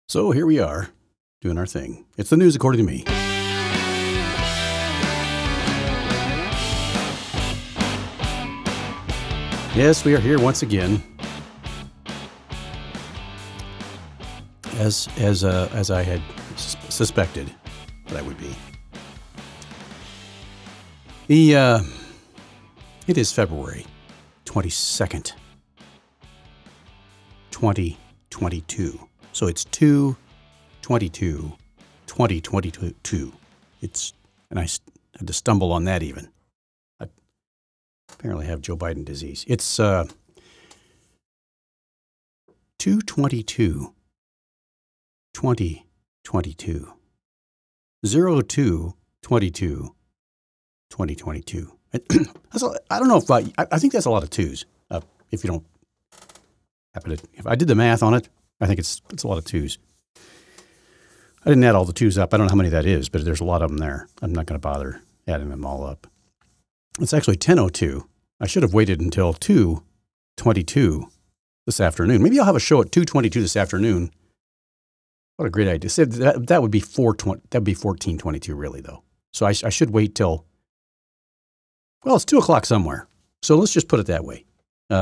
So here we are, doing our thing. It's the news according to me. Yes, we are here once again. As I had suspected that I would be. It is February 22nd, 2022. So it's 2/22/2022. And I had to stumble on that even. I apparently have Joe Biden disease. It's 2/22/2022. 02/22/2022. I don't know if I think that's a lot of twos. If you don't happen to, if I did the math on it, I think it's a lot of twos. I didn't add all the twos up. I don't know how many that is, but there's a lot of them there. I'm not going to bother adding them all up. It's actually 10:02. I should have waited until 2:22 this afternoon. Maybe I'll have a show at 2:22 this afternoon. What a great idea. That would be 4:20. That would be 14:22 really though. So I should wait till, well, it's 2 o'clock somewhere. So let's just put it that way.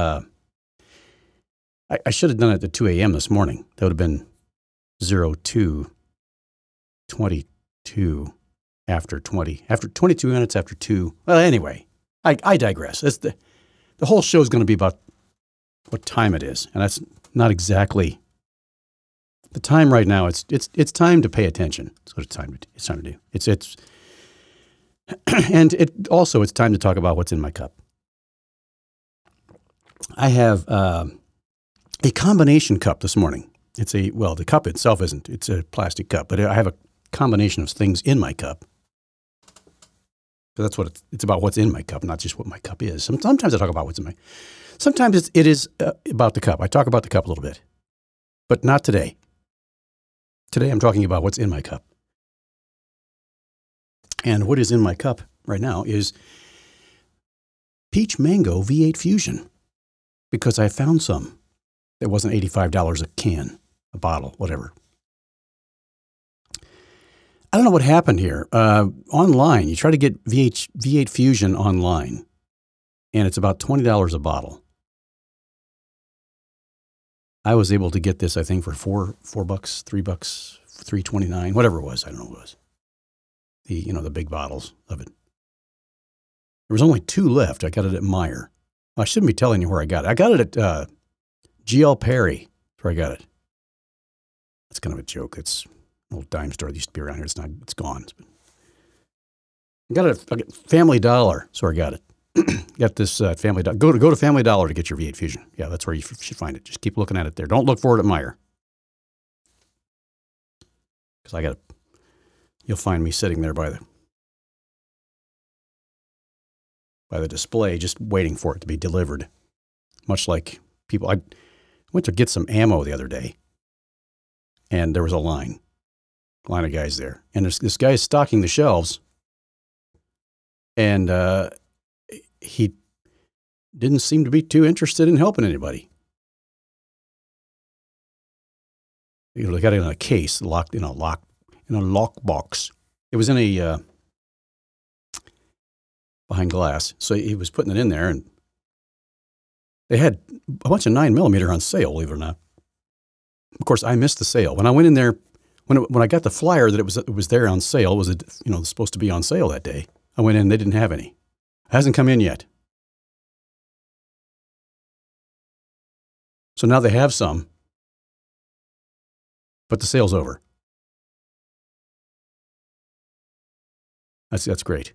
I should have done it at 2 a.m. this morning. That would have been 02/22 after 22 minutes after 2. Well, anyway, I digress. The whole show is going to be about what time it is, and that's not exactly the time right now. It's time to pay attention. That's what it's time to do. It's and it's time to talk about what's in my cup. I have a combination cup this morning. The cup itself isn't. It's a plastic cup, but I have a combination of things in my cup. So that's what it's about. What's in my cup, not just what my cup is. Sometimes I talk about what's in my. Sometimes it is about the cup. I talk about the cup a little bit, but not today. Today I'm talking about what's in my cup. And what is in my cup right now is Peach Mango V8 Fusion, because I found some. It wasn't $85 a can, a bottle, whatever. I don't know what happened here. Online, you try to get V8 Fusion online, and it's about $20 a bottle. I was able to get this, I think, for $4, $3, $3.29, whatever it was. I don't know what it was. The big bottles of it. There was only 2 left. I got it at Meijer. Well, I shouldn't be telling you where I got it. I got it at G.L. Perry. That's where I got it. That's kind of a joke. It's an old dime store that used to be around here. It's gone. I got it at Family Dollar. That's where I got it. Got this Family Dollar. Go to Family Dollar to get your V8 Fusion. Yeah, that's where you should find it. Just keep looking at it there. Don't look for it at Meijer. Because you'll find me sitting there by the display, just waiting for it to be delivered. Much like people, I went to get some ammo the other day, and there was a line of guys there. And this guy is stocking the shelves, and he didn't seem to be too interested in helping anybody. They got it in a case, locked in a lock box. It was in a behind glass, so he was putting it in there, and they had a bunch of 9mm on sale, believe it or not. Of course, I missed the sale. When I went in there, when I got the flyer that it was there on sale, it was supposed to be on sale that day. I went in, they didn't have any. It hasn't come in yet. So now they have some, but the sale's over. That's great.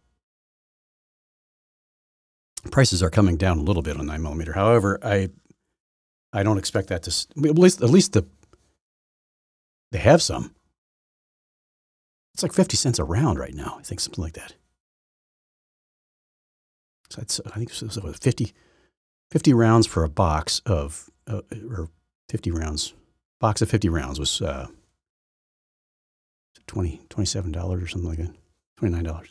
Prices are coming down a little bit on 9mm. However, I don't expect that to, at least they have some. It's like 50 cents a round right now. I think something like that. So I think it was 50 rounds for a box of, or 50 rounds. Box of 50 rounds was $27 or something like that. $29.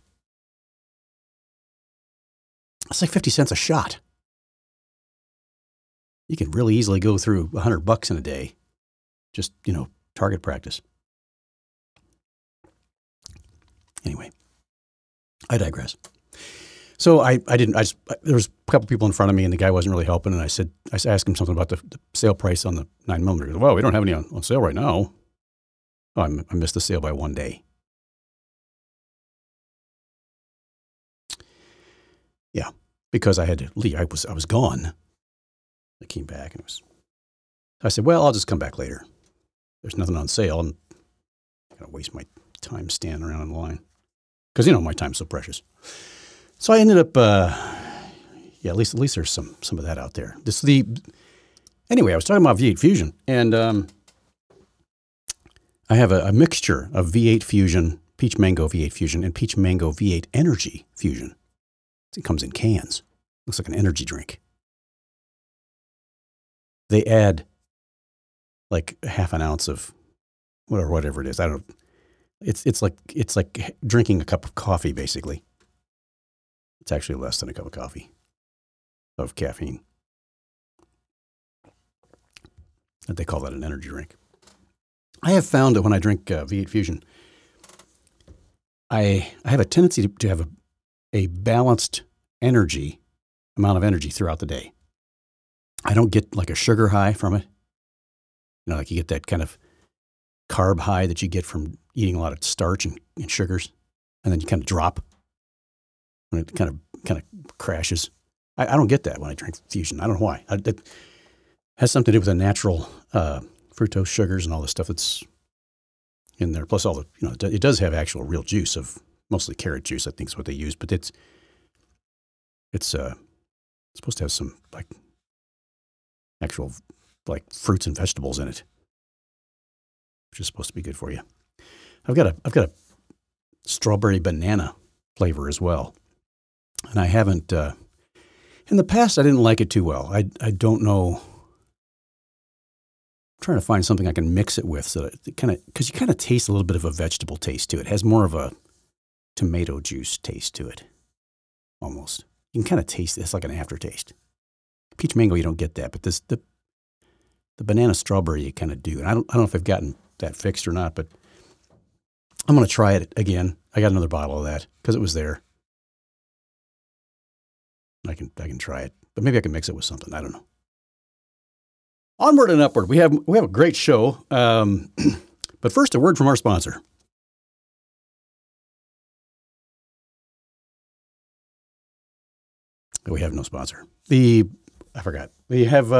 It's like 50 cents a shot. You can really easily go through $100 in a day. Just, target practice. Anyway, I digress. So there was a couple people in front of me and the guy wasn't really helping. And I asked him something about the sale price on the 9mm. He goes, well, we don't have any on sale right now. Oh, I missed the sale by 1 day. Yeah, because I had to leave. I was gone. I came back and I said, well, I'll just come back later. There's nothing on sale. I'm going to waste my time standing around in the line because, my time's so precious. So I ended up, at least there's some of that out there. Anyway, I was talking about V8 Fusion, and I have a mixture of V8 Fusion, Peach Mango V8 Fusion, and Peach Mango V8 Energy Fusion. It comes in cans. Looks like an energy drink. They add like half an ounce of whatever it is. I don't know. It's like drinking a cup of coffee, basically. It's actually less than a cup of coffee of caffeine. They call that an energy drink. I have found that when I drink V8 Fusion, I have a tendency to have a balanced amount of energy throughout the day. I don't get like a sugar high from it. Like you get that kind of carb high that you get from eating a lot of starch and sugars, and then you kind of drop when it kind of crashes. I don't get that when I drink Fusion. I don't know why. It has something to do with the natural fructose sugars and all the stuff that's in there. Plus all the, it does have actual real juice of mostly carrot juice, I think is what they use, but it's supposed to have some like actual like fruits and vegetables in it, which is supposed to be good for you. I've got a strawberry banana flavor as well. And I haven't, in the past, I didn't like it too well. I don't know. I'm trying to find something I can mix it with so that because you kind of taste a little bit of a vegetable taste to it. It has more of a tomato juice taste to it, almost. You can kind of taste it. It's like an aftertaste. Peach mango, you don't get that, but the banana strawberry, you kind of do. And I don't know if I've gotten that fixed or not, but I'm going to try it again. I got another bottle of that because it was there. I can try it, but maybe I can mix it with something. I don't know. Onward and upward. We have a great show, but first a word from our sponsor. We have no sponsor. I forgot. We have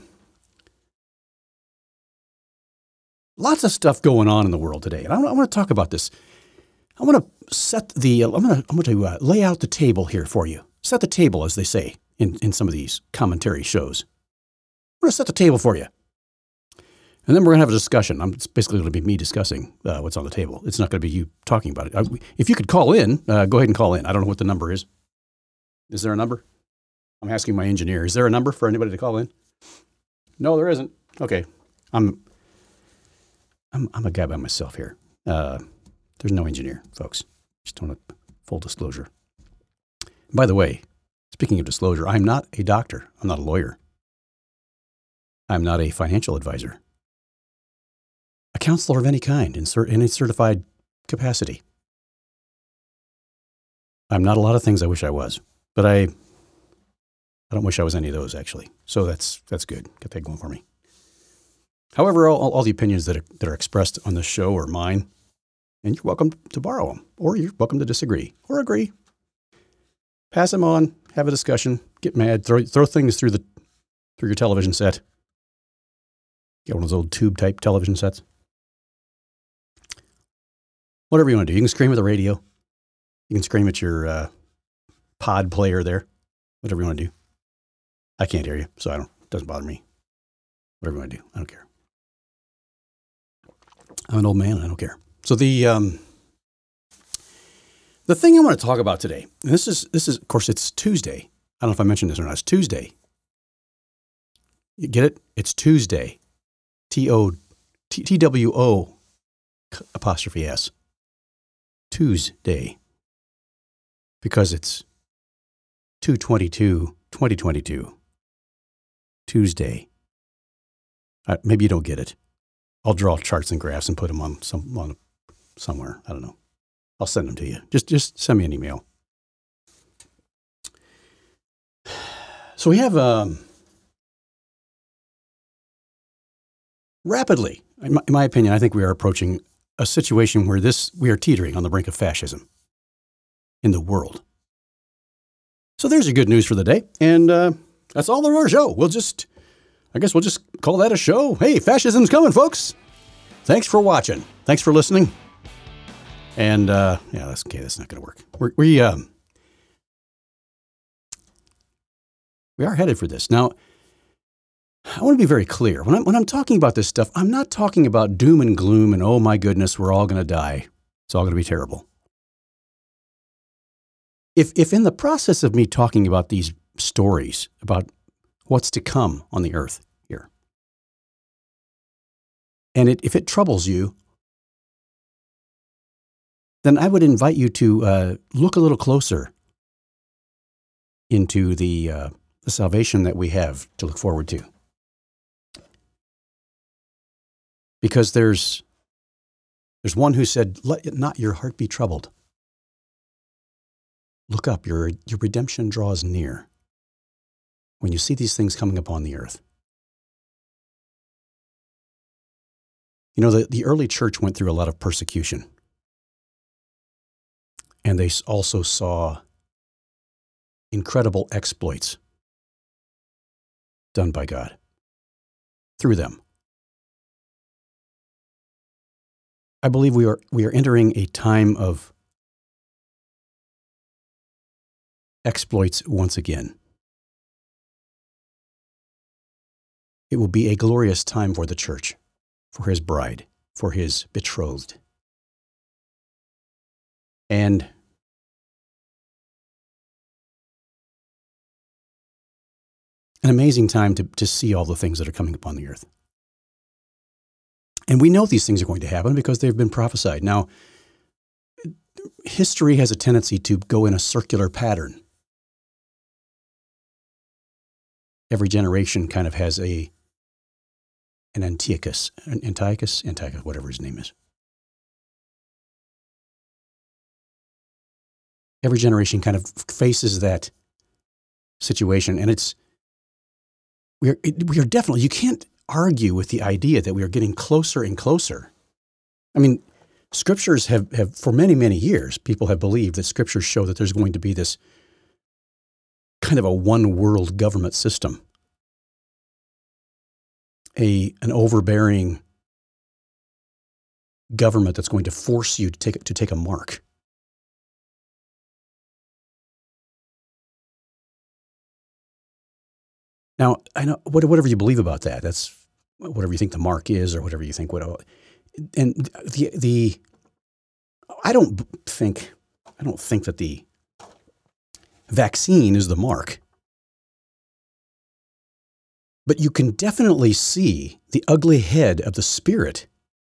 lots of stuff going on in the world today, and I want to talk about this. I want to lay out the table here for you. Set the table, as they say in some of these commentary shows. I'm going to set the table for you. And then we're going to have a discussion. It's basically going to be me discussing what's on the table. It's not going to be you talking about it. If you could call in, go ahead and call in. I don't know what the number is. Is there a number? I'm asking my engineer. Is there a number for anybody to call in? No, there isn't. Okay. I'm a guy by myself here. There's no engineer, folks. Just want to full disclosure. By the way, speaking of disclosure, I'm not a doctor. I'm not a lawyer. I'm not a financial advisor. A counselor of any kind in a certified capacity. I'm not a lot of things I wish I was, but I don't wish I was any of those, actually. So that's good. Got that going for me. However, all the opinions that are expressed on this show are mine, and you're welcome to borrow them, or you're welcome to disagree or agree. Pass them on, have a discussion, get mad, throw things through your television set. Get one of those old tube-type television sets. Whatever you want to do. You can scream at the radio. You can scream at your pod player there. Whatever you want to do. I can't hear you, so it doesn't bother me. Whatever you want to do, I don't care. I'm an old man, I don't care. So the thing I want to talk about today, and this is of course it's Tuesday. I don't know if I mentioned this or not. It's Tuesday. You get it? It's Tuesday. TWO apostrophe S. Tuesday. Because it's 2/22/2022. Tuesday. Maybe you don't get it. I'll draw charts and graphs and put them on somewhere. I don't know. I'll send them to you. Just send me an email. So we have rapidly, in my opinion, I think we are approaching a situation where we are teetering on the brink of fascism in the world. So there's your good news for the day. And that's all of our show. I guess we'll just call that a show. Hey, fascism's coming, folks. Thanks for watching. Thanks for listening. And yeah, that's okay. That's not going to work. We are headed for this. Now, I want to be very clear. When I'm talking about this stuff, I'm not talking about doom and gloom and, oh my goodness, we're all going to die. It's all going to be terrible. If in the process of me talking about these stories, about what's to come on the earth here, and if it troubles you, then I would invite you to look a little closer into the salvation that we have to look forward to. Because there's one who said, "Let not your heart be troubled. Look up, your redemption draws near." When you see these things coming upon the earth. You know, the early church went through a lot of persecution. And they also saw incredible exploits done by God through them. I believe we are entering a time of exploits once again. It will be a glorious time for the church, for his bride, for his betrothed. And an amazing time to see all the things that are coming upon the earth. And we know these things are going to happen because they've been prophesied. Now, history has a tendency to go in a circular pattern. Every generation kind of has an Antiochus, whatever his name is. Every generation kind of faces that situation, and we are definitely, you can't argue with the idea that we are getting closer and closer. I mean, scriptures have for many, many years, people have believed that scriptures show that there's going to be this kind of a one world government system. An overbearing government that's going to force you to take a mark. Now, I know whatever you believe about that. That's whatever you think the mark is, or whatever you think. And I don't think that the vaccine is the mark. But you can definitely see the ugly head of the spirit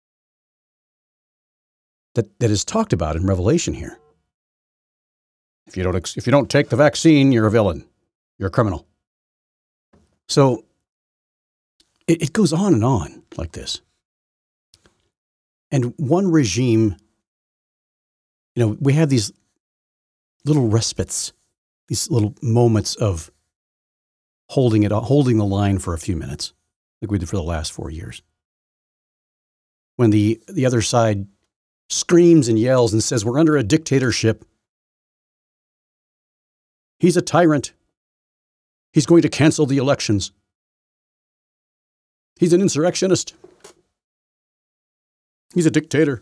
that is talked about in Revelation here. If you don't take the vaccine, you're a villain. You're a criminal. So it goes on and on like this. And one regime, we have these little respites, these little moments of holding the line for a few minutes, like we did for the last 4 years. When the other side screams and yells and says, we're under a dictatorship. He's a tyrant. He's going to cancel the elections. He's an insurrectionist. He's a dictator.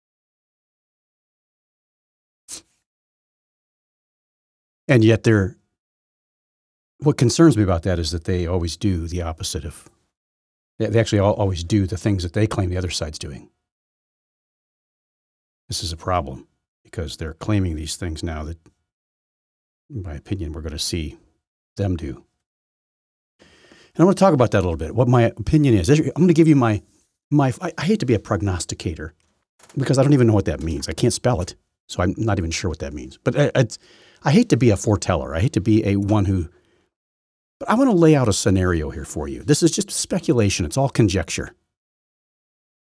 And yet what concerns me about that is that they always do the opposite of, they actually always do the things that they claim the other side's doing. This is a problem because they're claiming these things now that, in my opinion, we're going to see them do. And I want to talk about that a little bit, what my opinion is. I'm going to give you I hate to be a prognosticator because I don't even know what that means. I can't spell it, so I'm not even sure what that means. But I hate to be a foreteller. I hate to be but I want to lay out a scenario here for you. This is just speculation. It's all conjecture.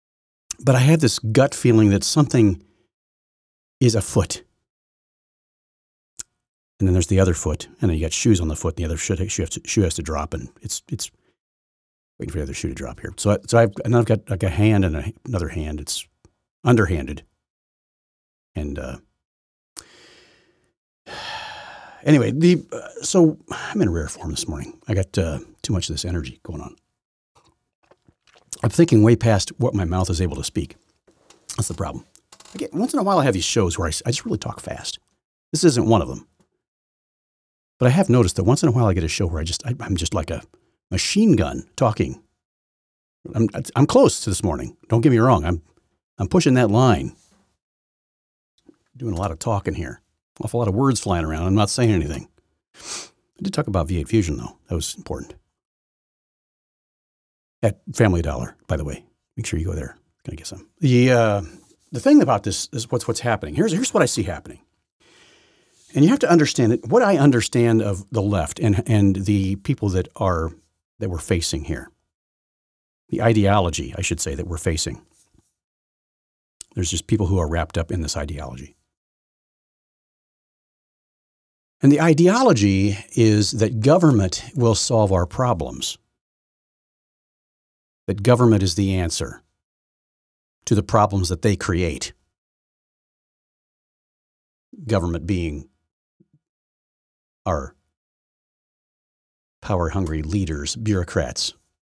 But I had this gut feeling that something is afoot. And then there's the other foot, and then you got shoes on the foot, and the other shoe has to drop, and it's waiting for the other shoe to drop here. So I've got like a hand and another hand. It's underhanded, and anyway, so I'm in rare form this morning. I got too much of this energy going on. I'm thinking way past what my mouth is able to speak. That's the problem. Once in a while, I have these shows where I just really talk fast. This isn't one of them. But I have noticed that once in a while I get a show where I'm just like a machine gun talking. I'm close to this morning. Don't get me wrong. I'm pushing that line. Doing a lot of talking here. Awful lot of words flying around. I'm not saying anything. I did talk about V8 Fusion though. That was important. At Family Dollar, by the way. Make sure you go there. Gonna get some. The thing about this is what's happening. Here's what I see happening. And you have to understand that what I understand of the left and the people that we're facing here, the ideology, I should say, that we're facing. There's just people who are wrapped up in this ideology. And the ideology is that government will solve our problems, that government is the answer to the problems that they create. Government being our power-hungry leaders, bureaucrats.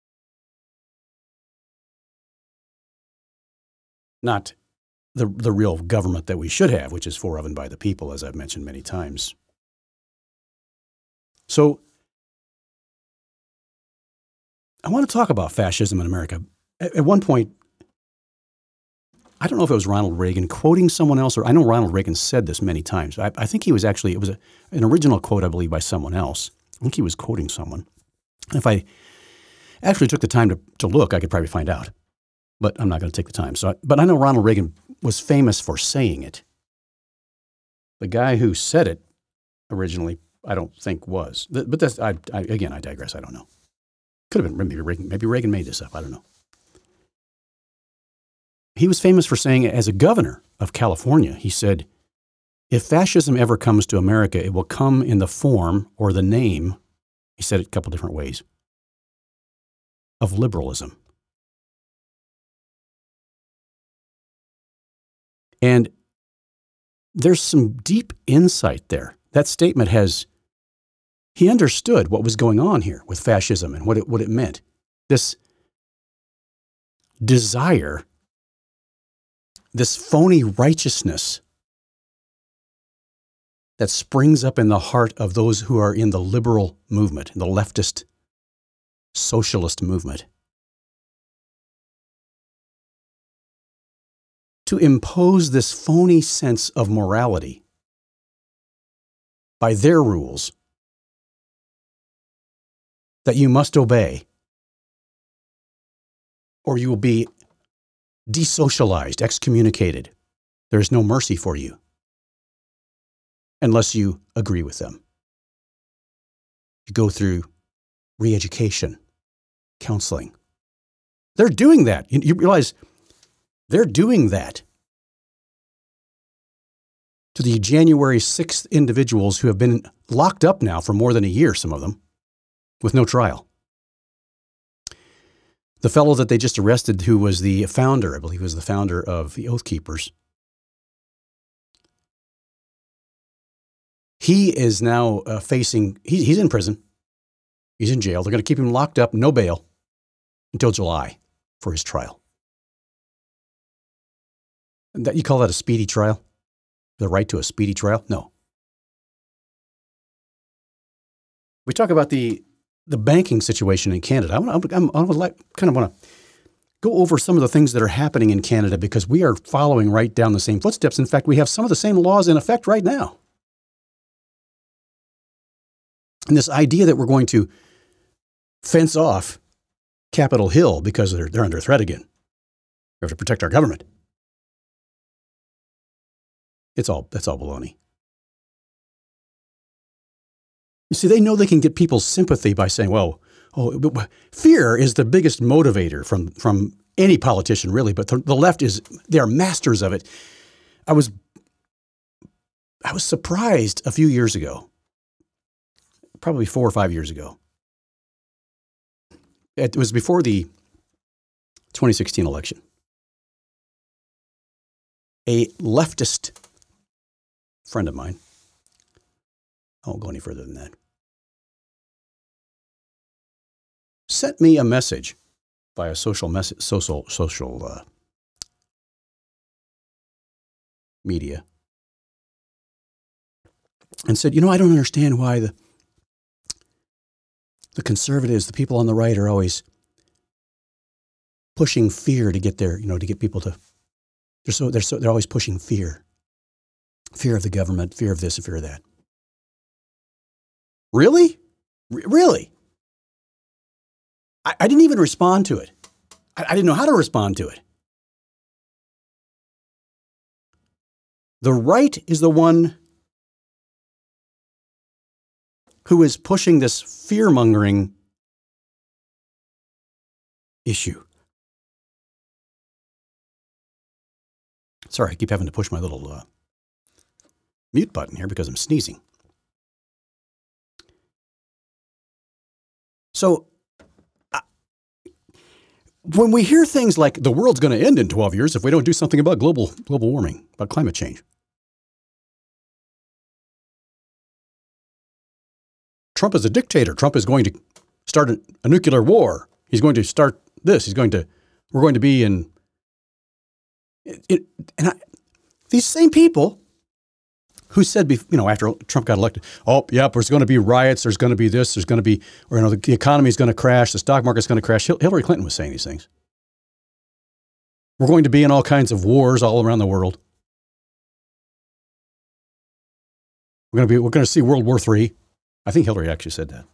Not the real government that we should have, which is for of and by the people, as I've mentioned many times. So I want to talk about fascism in America. At one point, I don't know if it was Ronald Reagan quoting someone else, or I know Ronald Reagan said this many times. I think he was actually, it was an original quote, I believe, by someone else. I think he was quoting someone. And if I actually took the time to look, I could probably find out. But I'm not going to take the time. But I know Ronald Reagan was famous for saying it. The guy who said it originally, I don't think was. But that's, again, I digress. I don't know. Could have been, maybe Reagan made this up. I don't know. He was famous for saying, as a governor of California, he said, if fascism ever comes to America, it will come in the form or the name, he said it a couple different ways, of liberalism. And there's some deep insight there. That statement he understood what was going on here with fascism and what it meant. This desire, this phony righteousness that springs up in the heart of those who are in the liberal movement, the leftist socialist movement, to impose this phony sense of morality by their rules that you must obey, or you will be desocialized, excommunicated. There is no mercy for you unless you agree with them. You go through re-education, counseling. They're doing that. You realize they're doing that to the January 6th individuals who have been locked up now for more than a year, some of them, with no trial. The fellow that they just arrested, who was the founder, I believe was the founder of the Oath Keepers, he is now facing, he's in prison. He's in jail. They're going to keep him locked up, no bail, until July for his trial. And you call that a speedy trial? The right to a speedy trial? No. We talk about the banking situation in Canada. I want to go over some of the things that are happening in Canada, because we are following right down the same footsteps. In fact, we have some of the same laws in effect right now. And this idea that we're going to fence off Capitol Hill because they're under threat again. We have to protect our government. That's all baloney. You see, they know they can get people's sympathy by saying, fear is the biggest motivator from any politician really, but the left they are masters of it. I was surprised a few years ago, probably 4 or 5 years ago. It was before the 2016 election. A leftist friend of mine, I won't go any further than that, sent me a message via social media and said, I don't understand why the conservatives, the people on the right, are always pushing fear to get their, to get people to. They're always pushing fear of the government, fear of this, and fear of that. Really, really. I didn't even respond to it. I didn't know how to respond to it. The right is the one who is pushing this fear-mongering issue. Sorry, I keep having to push my little mute button here because I'm sneezing. So, when we hear things like the world's going to end in 12 years if we don't do something about global warming, about climate change. Trump is a dictator. Trump is going to start a nuclear war. He's going to start this. We're going to be in these same people who said, after Trump got elected, there's going to be riots, there's going to be this, there's going to be, the economy is going to crash, the stock market's going to crash. Hillary Clinton was saying these things. We're going to be in all kinds of wars all around the world. We're going to see World War III. I think Hillary actually said that.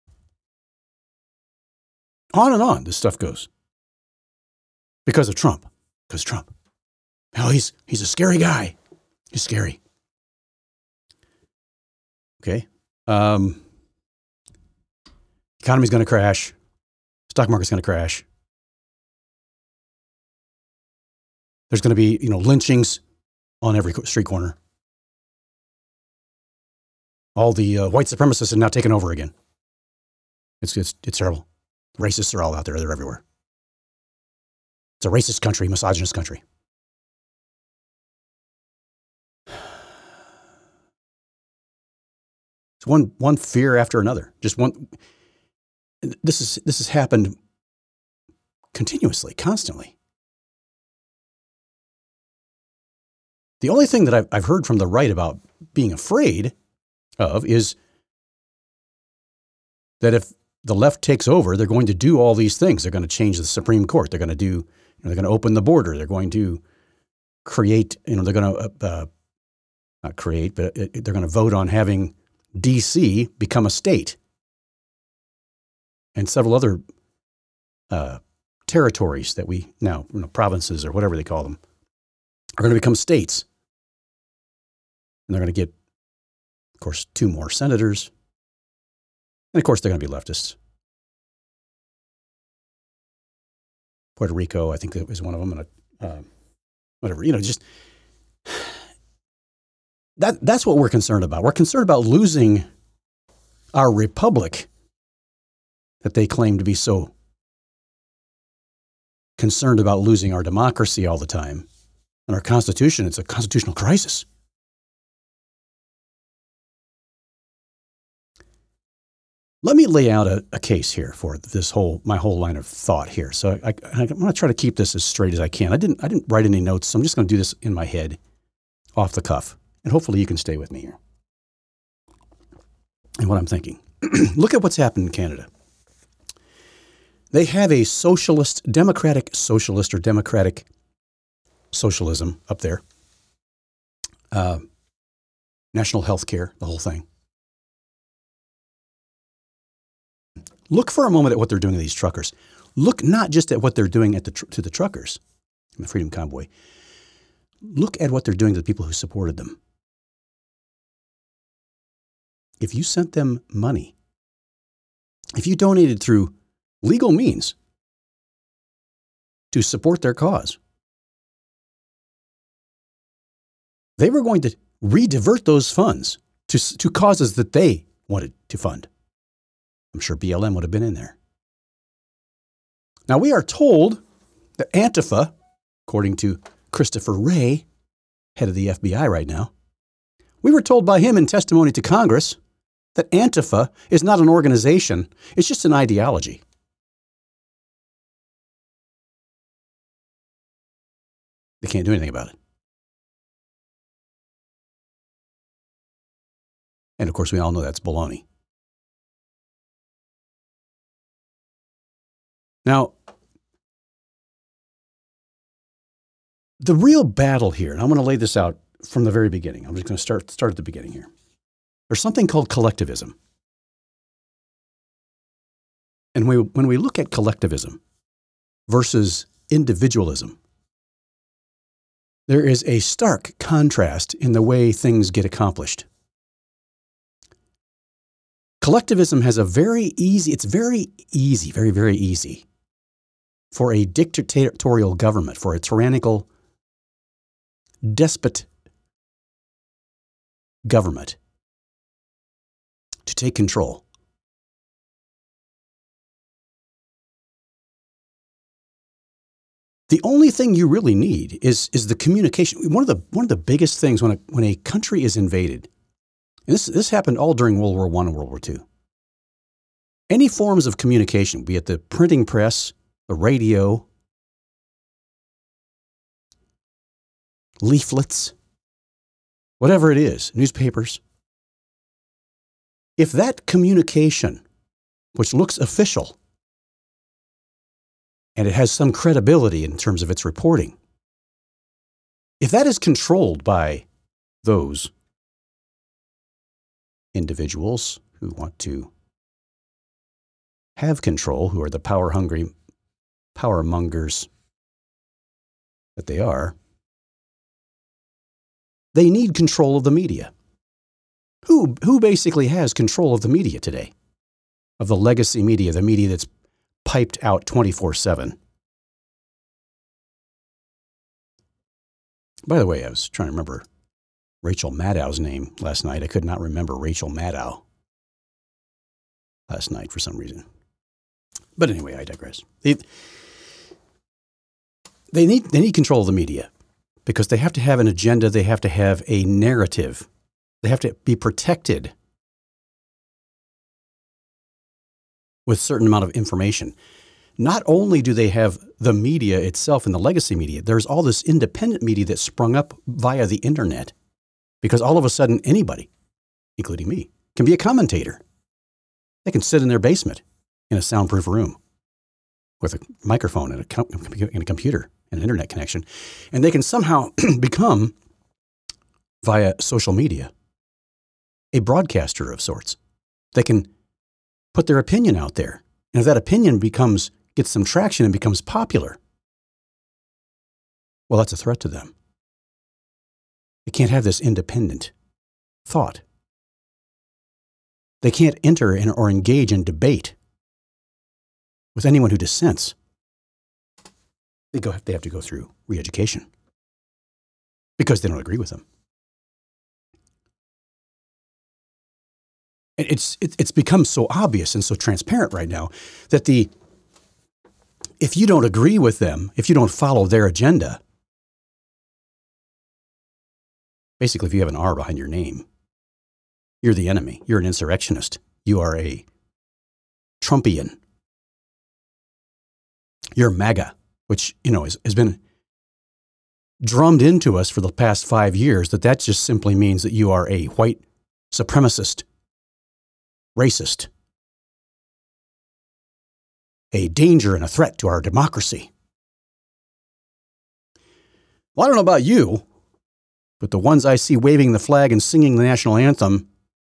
On and on, this stuff goes. Because of Trump. Because Trump. He's a scary guy. He's scary. Okay. Economy's going to crash. Stock market's going to crash. There's going to be, lynchings on every street corner. All the white supremacists are now taking over again. It's terrible. Racists are all out there. They're everywhere. It's a racist country, misogynist country. It's one fear after another. Just one. This has happened continuously, constantly. The only thing that I've heard from the right about being afraid of is that if the left takes over, they're going to do all these things. They're going to change the Supreme Court. They're going to they're going to open the border. They're going to create, they're going to not create, but they're going to vote on having D.C. become a state, and several other territories that we now, provinces or whatever they call them, are going to become states. And they're going to get, of course, 2 more senators. And of course, they're going to be leftists. Puerto Rico, I think that was one of them. And whatever, just that's what we're concerned about. We're concerned about losing our republic that they claim to be so concerned about, losing our democracy all the time. And our Constitution, it's a constitutional crisis. Let me lay out a case here for my whole line of thought here. So I'm going to try to keep this as straight as I can. I didn't write any notes, so I'm just going to do this in my head, off the cuff, and hopefully you can stay with me here. And what I'm thinking. Look at what's happened in Canada. They have a democratic socialism up there. National health care, the whole thing. Look for a moment at what they're doing to these truckers. Look not just at what they're doing to the truckers, the Freedom Convoy. Look at what they're doing to the people who supported them. If you sent them money, if you donated through legal means to support their cause. They were going to redivert those funds to causes that they wanted to fund. I'm sure BLM would have been in there. Now, we are told that Antifa, according to Christopher Wray, head of the FBI right now, we were told by him in testimony to Congress that Antifa is not an organization, it's just an ideology. They can't do anything about it. And of course, we all know that's baloney. Now, the real battle here, and I'm going to lay this out from the very beginning. I'm just going to start at the beginning here. There's something called collectivism. And when we look at collectivism versus individualism, there is a stark contrast in the way things get accomplished. Collectivism has very, very easy for a dictatorial government, for a tyrannical despot government to take control. The only thing you really need is the communication. One of the biggest things when a country is invaded, and this happened all during World War I and World War II. Any forms of communication, be it the printing press, the radio, leaflets, whatever it is, newspapers, if that communication, which looks official, and it has some credibility in terms of its reporting, if that is controlled by those individuals who want to have control, who are the power-hungry power mongers that they are, they need control of the media. Who basically has control of the media today? Of the legacy media, the media that's piped out 24/7. By the way, I was trying to remember Rachel Maddow's name last night. I could not remember Rachel Maddow last night for some reason. But anyway, I digress. They need control of the media because they have to have an agenda. They have to have a narrative. They have to be protected with a certain amount of information. Not only do they have the media itself and the legacy media, there's all this independent media that sprung up via the internet because all of a sudden anybody, including me, can be a commentator. They can sit in their basement in a soundproof room with a microphone and a computer and an internet connection, and they can somehow become, via social media, a broadcaster of sorts. They can put their opinion out there. And if that opinion gets some traction and becomes popular, well, that's a threat to them. They can't have this independent thought. They can't enter in or engage in debate with anyone who dissents. They have to go through re-education because they don't agree with them. It's become so obvious and so transparent right now that if you don't agree with them, if you don't follow their agenda, basically if you have an R behind your name, you're the enemy. You're an insurrectionist. You are a Trumpian. You're MAGA, which has been drummed into us for the past 5 years that just simply means that you are a white supremacist, racist, a danger and a threat to our democracy. Well, I don't know about you, but the ones I see waving the flag and singing the national anthem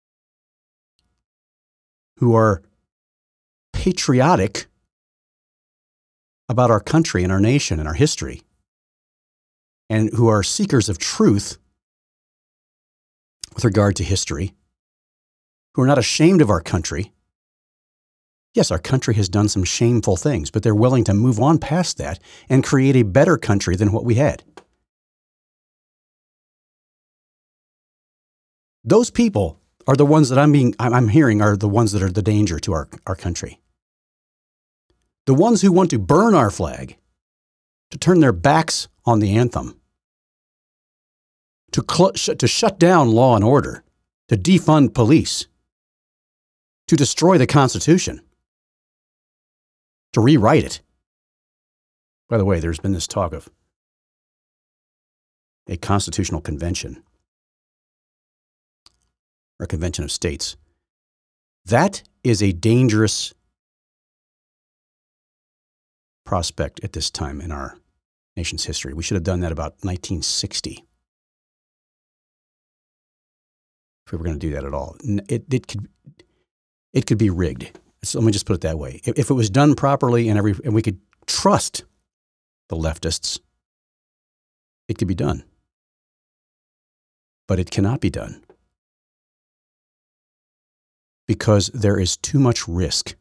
who are patriotic about our country and our nation and our history, and who are seekers of truth with regard to history, who are not ashamed of our country, Yes, our country has done some shameful things, but they're willing to move on past that and create a better country than what we had. Those people are the ones that I'm hearing are the ones that are the danger to our country. The ones who want to burn our flag, to turn their backs on the anthem, to shut down law and order, to defund police, to destroy the Constitution, to rewrite it. By the way, there's been this talk of a constitutional convention or convention of states. That is a dangerous prospect at this time in our nation's history. We should have done that about 1960. If we were going to do that at all. It could be rigged. So let me just put it that way. If it was done properly and we could trust the leftists, it could be done. But it cannot be done because there is too much risk.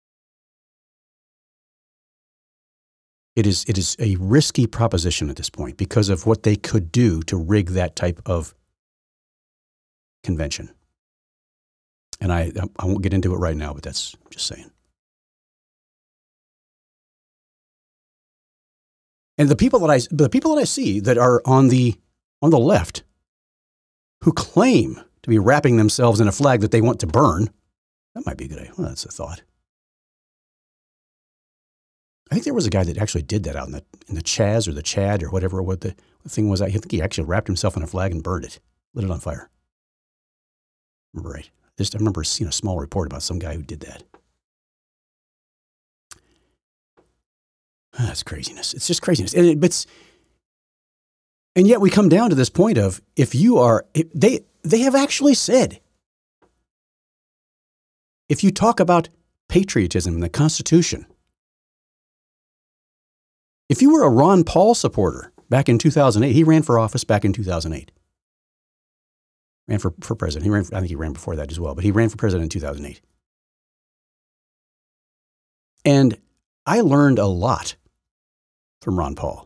It is a risky proposition at this point because of what they could do to rig that type of convention. And I won't get into it right now, but that's just saying. And the people that I see that are on the left who claim to be wrapping themselves in a flag that they want to burn, that might be a good idea. Well, that's a thought. I think there was a guy that actually did that out in the Chaz or the Chad or whatever what the thing was. I think he actually wrapped himself in a flag and burned it, lit it on fire. Remember right? I remember seeing a small report about some guy who did that. That's craziness. It's just craziness. And yet we come down to this point of they have actually said, if you talk about patriotism and the Constitution, if you were a Ron Paul supporter back in 2008, he ran for office back in 2008. Ran for president. I think he ran before that as well, but he ran for president in 2008. And I learned a lot from Ron Paul.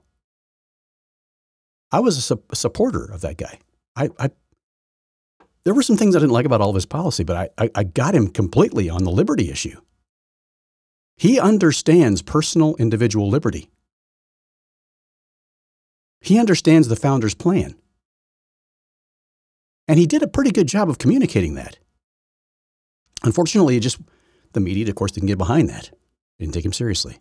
I was a supporter of that guy. There were some things I didn't like about all of his policy, but I got him completely on the liberty issue. He understands personal individual liberty. He understands the founder's plan. And he did a pretty good job of communicating that. Unfortunately, the media, of course, didn't get behind that. They didn't take him seriously.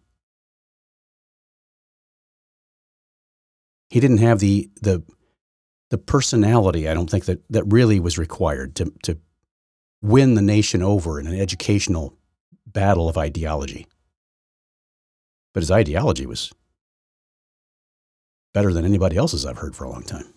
He didn't have the personality, I don't think, that really was required to win the nation over in an educational battle of ideology. But his ideology was better than anybody else's I've heard for a long time.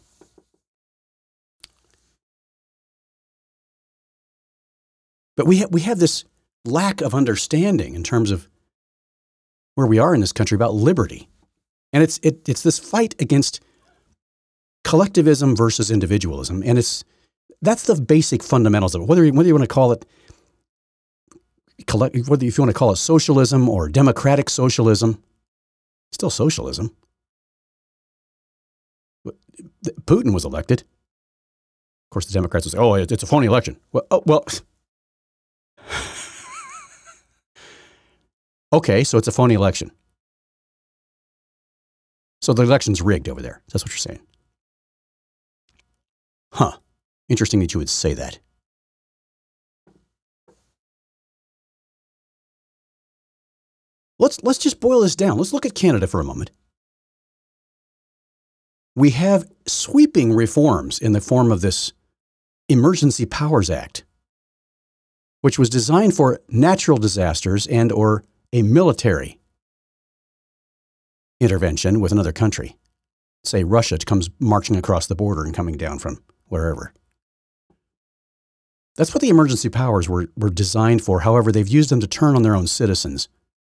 But we have this lack of understanding in terms of where we are in this country about liberty. And it's this fight against collectivism versus individualism. And that's the basic fundamentals of it. Whether you want to call it whether if you want to call it socialism or democratic socialism, still socialism. Putin was elected. Of course, the Democrats will say, "Oh, it's a phony election." Well. Okay, so it's a phony election. So the election's rigged over there. That's what you're saying. Huh. Interesting that you would say that. Let's just boil this down. Let's look at Canada for a moment. We have sweeping reforms in the form of this Emergency Powers Act, which was designed for natural disasters and or a military intervention with another country. Say Russia comes marching across the border and coming down from wherever. That's what the emergency powers were designed for. However, they've used them to turn on their own citizens.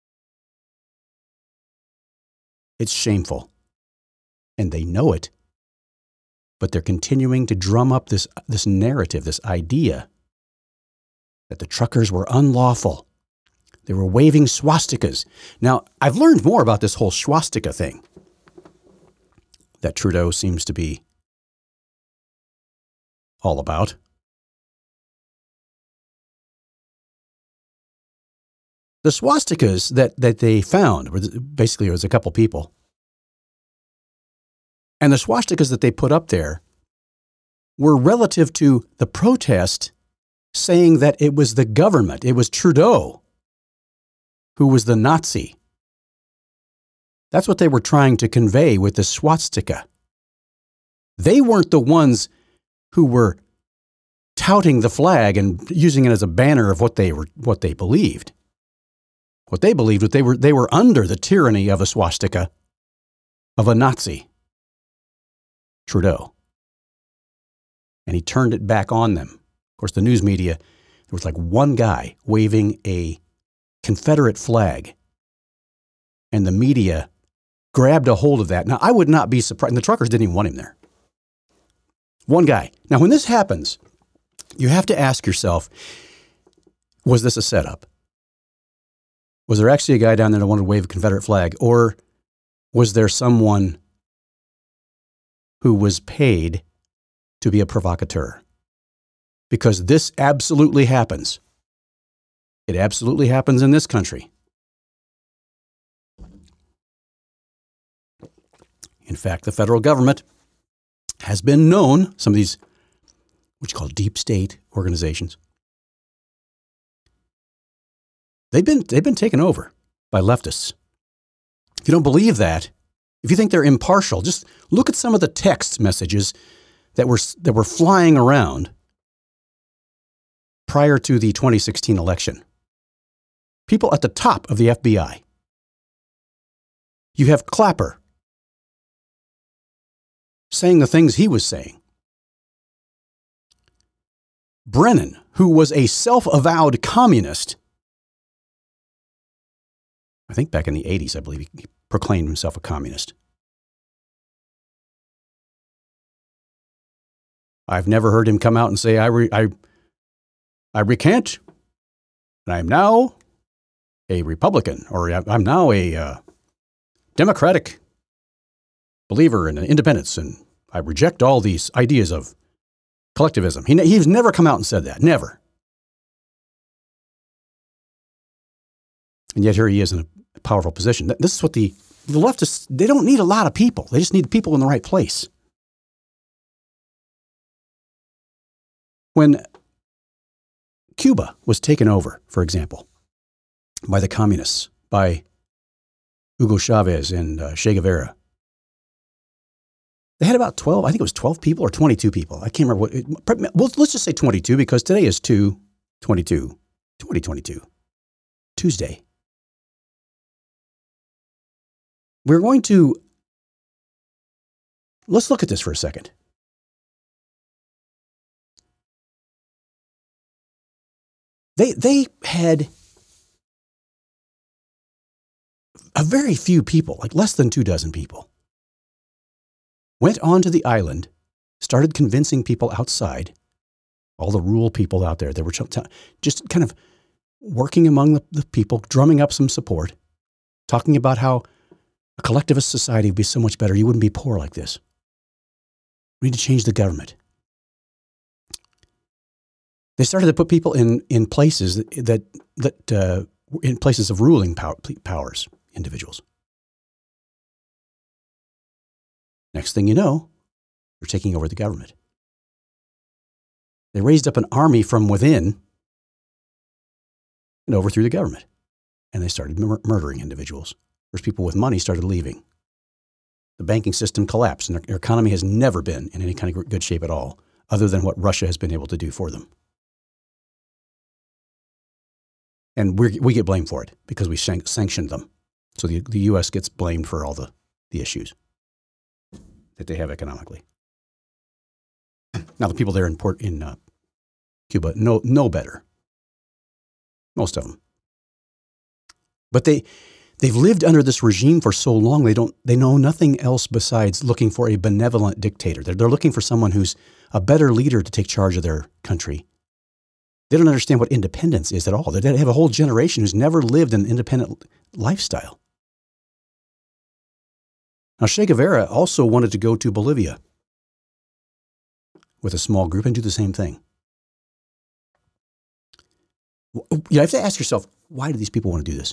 It's shameful. And they know it. But they're continuing to drum up this narrative, this idea that the truckers were unlawful. They were waving swastikas. Now, I've learned more about this whole swastika thing that Trudeau seems to be all about. The swastikas that they found, basically it was a couple people, and the swastikas that they put up there were relative to the protest saying that it was the government, it was Trudeau, who was the Nazi. That's what they were trying to convey with the swastika. They weren't the ones who were touting the flag and using it as a banner of what they believed. What they believed was they were under the tyranny of a swastika, of a Nazi, Trudeau. And he turned it back on them. Of course, the news media, there was like one guy waving a Confederate flag, and the media grabbed a hold of that. Now, I would not be surprised. And the truckers didn't even want him there. One guy. Now, when this happens, you have to ask yourself, was this a setup? Was there actually a guy down there that wanted to wave a Confederate flag? Or was there someone who was paid to be a provocateur? Because this absolutely happens. It absolutely happens in this country. In fact, the federal government has been known, some of these, what you call deep state organizations, they've been taken over by leftists. If you don't believe that, if you think they're impartial, just look at some of the text messages that were flying around prior to the 2016 election. People at the top of the FBI. You have Clapper saying the things he was saying. Brennan, who was a self-avowed communist, I think back in the 80s, I believe he proclaimed himself a communist. I've never heard him come out and say, I recant, and I am now a Republican, or I'm now a Democratic believer in independence, and I reject all these ideas of collectivism. He's never come out and said that, never. And yet here he is in a powerful position. This is what the leftists, they don't need a lot of people. They just need people in the right place. When Cuba was taken over, for example, by the communists, by Hugo Chavez and Che Guevara, they had about 12, I think it was 12 people or 22 people. I can't remember what. Let's just say 22 because today is 2022, Tuesday. Let's look at this for a second. They had a very few people, like less than 24 people, went onto the island, started convincing people outside, all the rural people out there that were just kind of working among the people, drumming up some support, talking about how a collectivist society would be so much better. You wouldn't be poor like this. We need to change the government. They started to put people in places in places of ruling powers, individuals. Next thing you know, they're taking over the government. They raised up an army from within and overthrew the government. And they started murdering individuals. First, people with money started leaving. The banking system collapsed, and their economy has never been in any kind of good shape at all, other than what Russia has been able to do for them. And we get blamed for it because we sanctioned them. So the U.S. gets blamed for all the issues that they have economically. Now, the people there in Cuba know better. Most of them. But they've lived under this regime for so long, they know nothing else besides looking for a benevolent dictator. They're looking for someone who's a better leader to take charge of their country They don't understand what independence is at all. They have a whole generation who's never lived an independent lifestyle. Now, Che Guevara also wanted to go to Bolivia with a small group and do the same thing. You have to ask yourself, why do these people want to do this?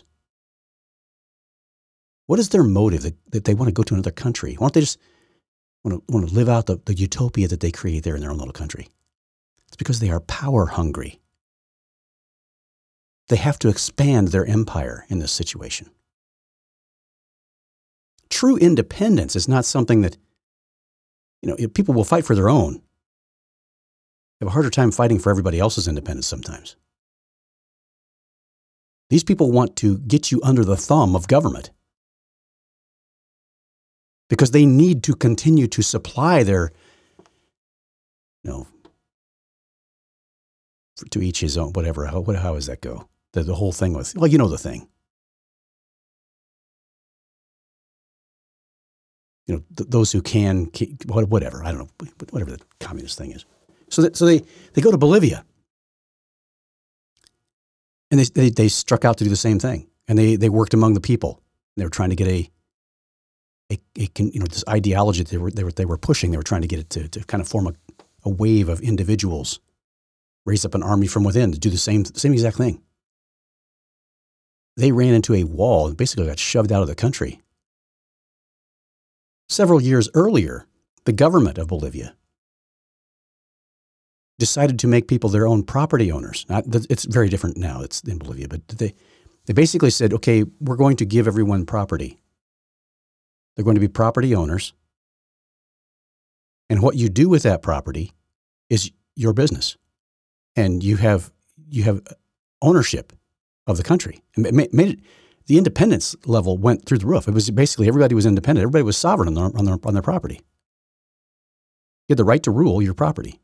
What is their motive that they want to go to another country? Why don't they just want to live out the utopia that they create there in their own little country? It's because they are power hungry. They have to expand their empire in this situation. True independence is not something that, people will fight for their own. They have a harder time fighting for everybody else's independence sometimes. These people want to get you under the thumb of government because they need to continue to supply their, to each his own, whatever. How does that go? The whole thing with, the thing. Those who can, whatever. I don't know, whatever the communist thing is. So they go to Bolivia. And they struck out to do the same thing. And they worked among the people. They were trying to get this ideology that they were pushing. They were trying to get it to kind of form a wave of individuals, raise up an army from within to do the same exact thing. They ran into a wall and basically got shoved out of the country. Several years earlier, the government of Bolivia decided to make people their own property owners. It's very different now. It's in Bolivia, but they basically said, okay, we're going to give everyone property. They're going to be property owners. And what you do with that property is your business. And you have ownership of the country. And it made it, the independence level went through the roof. It was basically everybody was independent. Everybody was sovereign on their property. You had the right to rule your property.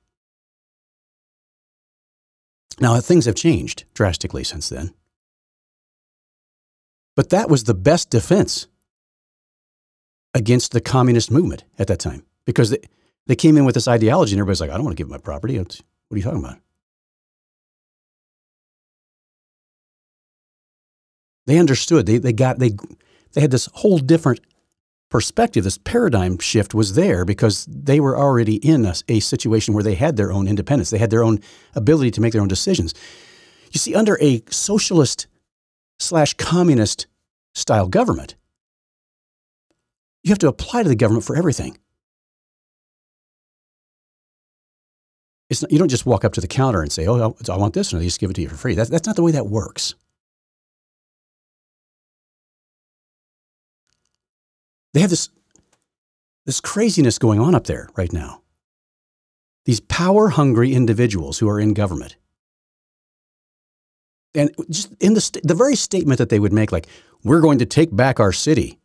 Now, things have changed drastically since then. But that was the best defense against the communist movement at that time, because they came in with this ideology and everybody's like, I don't want to give my property. What are you talking about? They understood. They had this whole different perspective. This paradigm shift was there because they were already in a situation where they had their own independence. They had their own ability to make their own decisions. You see, under a socialist/communist style government, you have to apply to the government for everything. You don't just walk up to the counter and say, oh, I want this, and they just give it to you for free. That's not the way that works. They have this craziness going on up there right now. These power-hungry individuals who are in government. And just in the very statement that they would make, like, we're going to take back our city.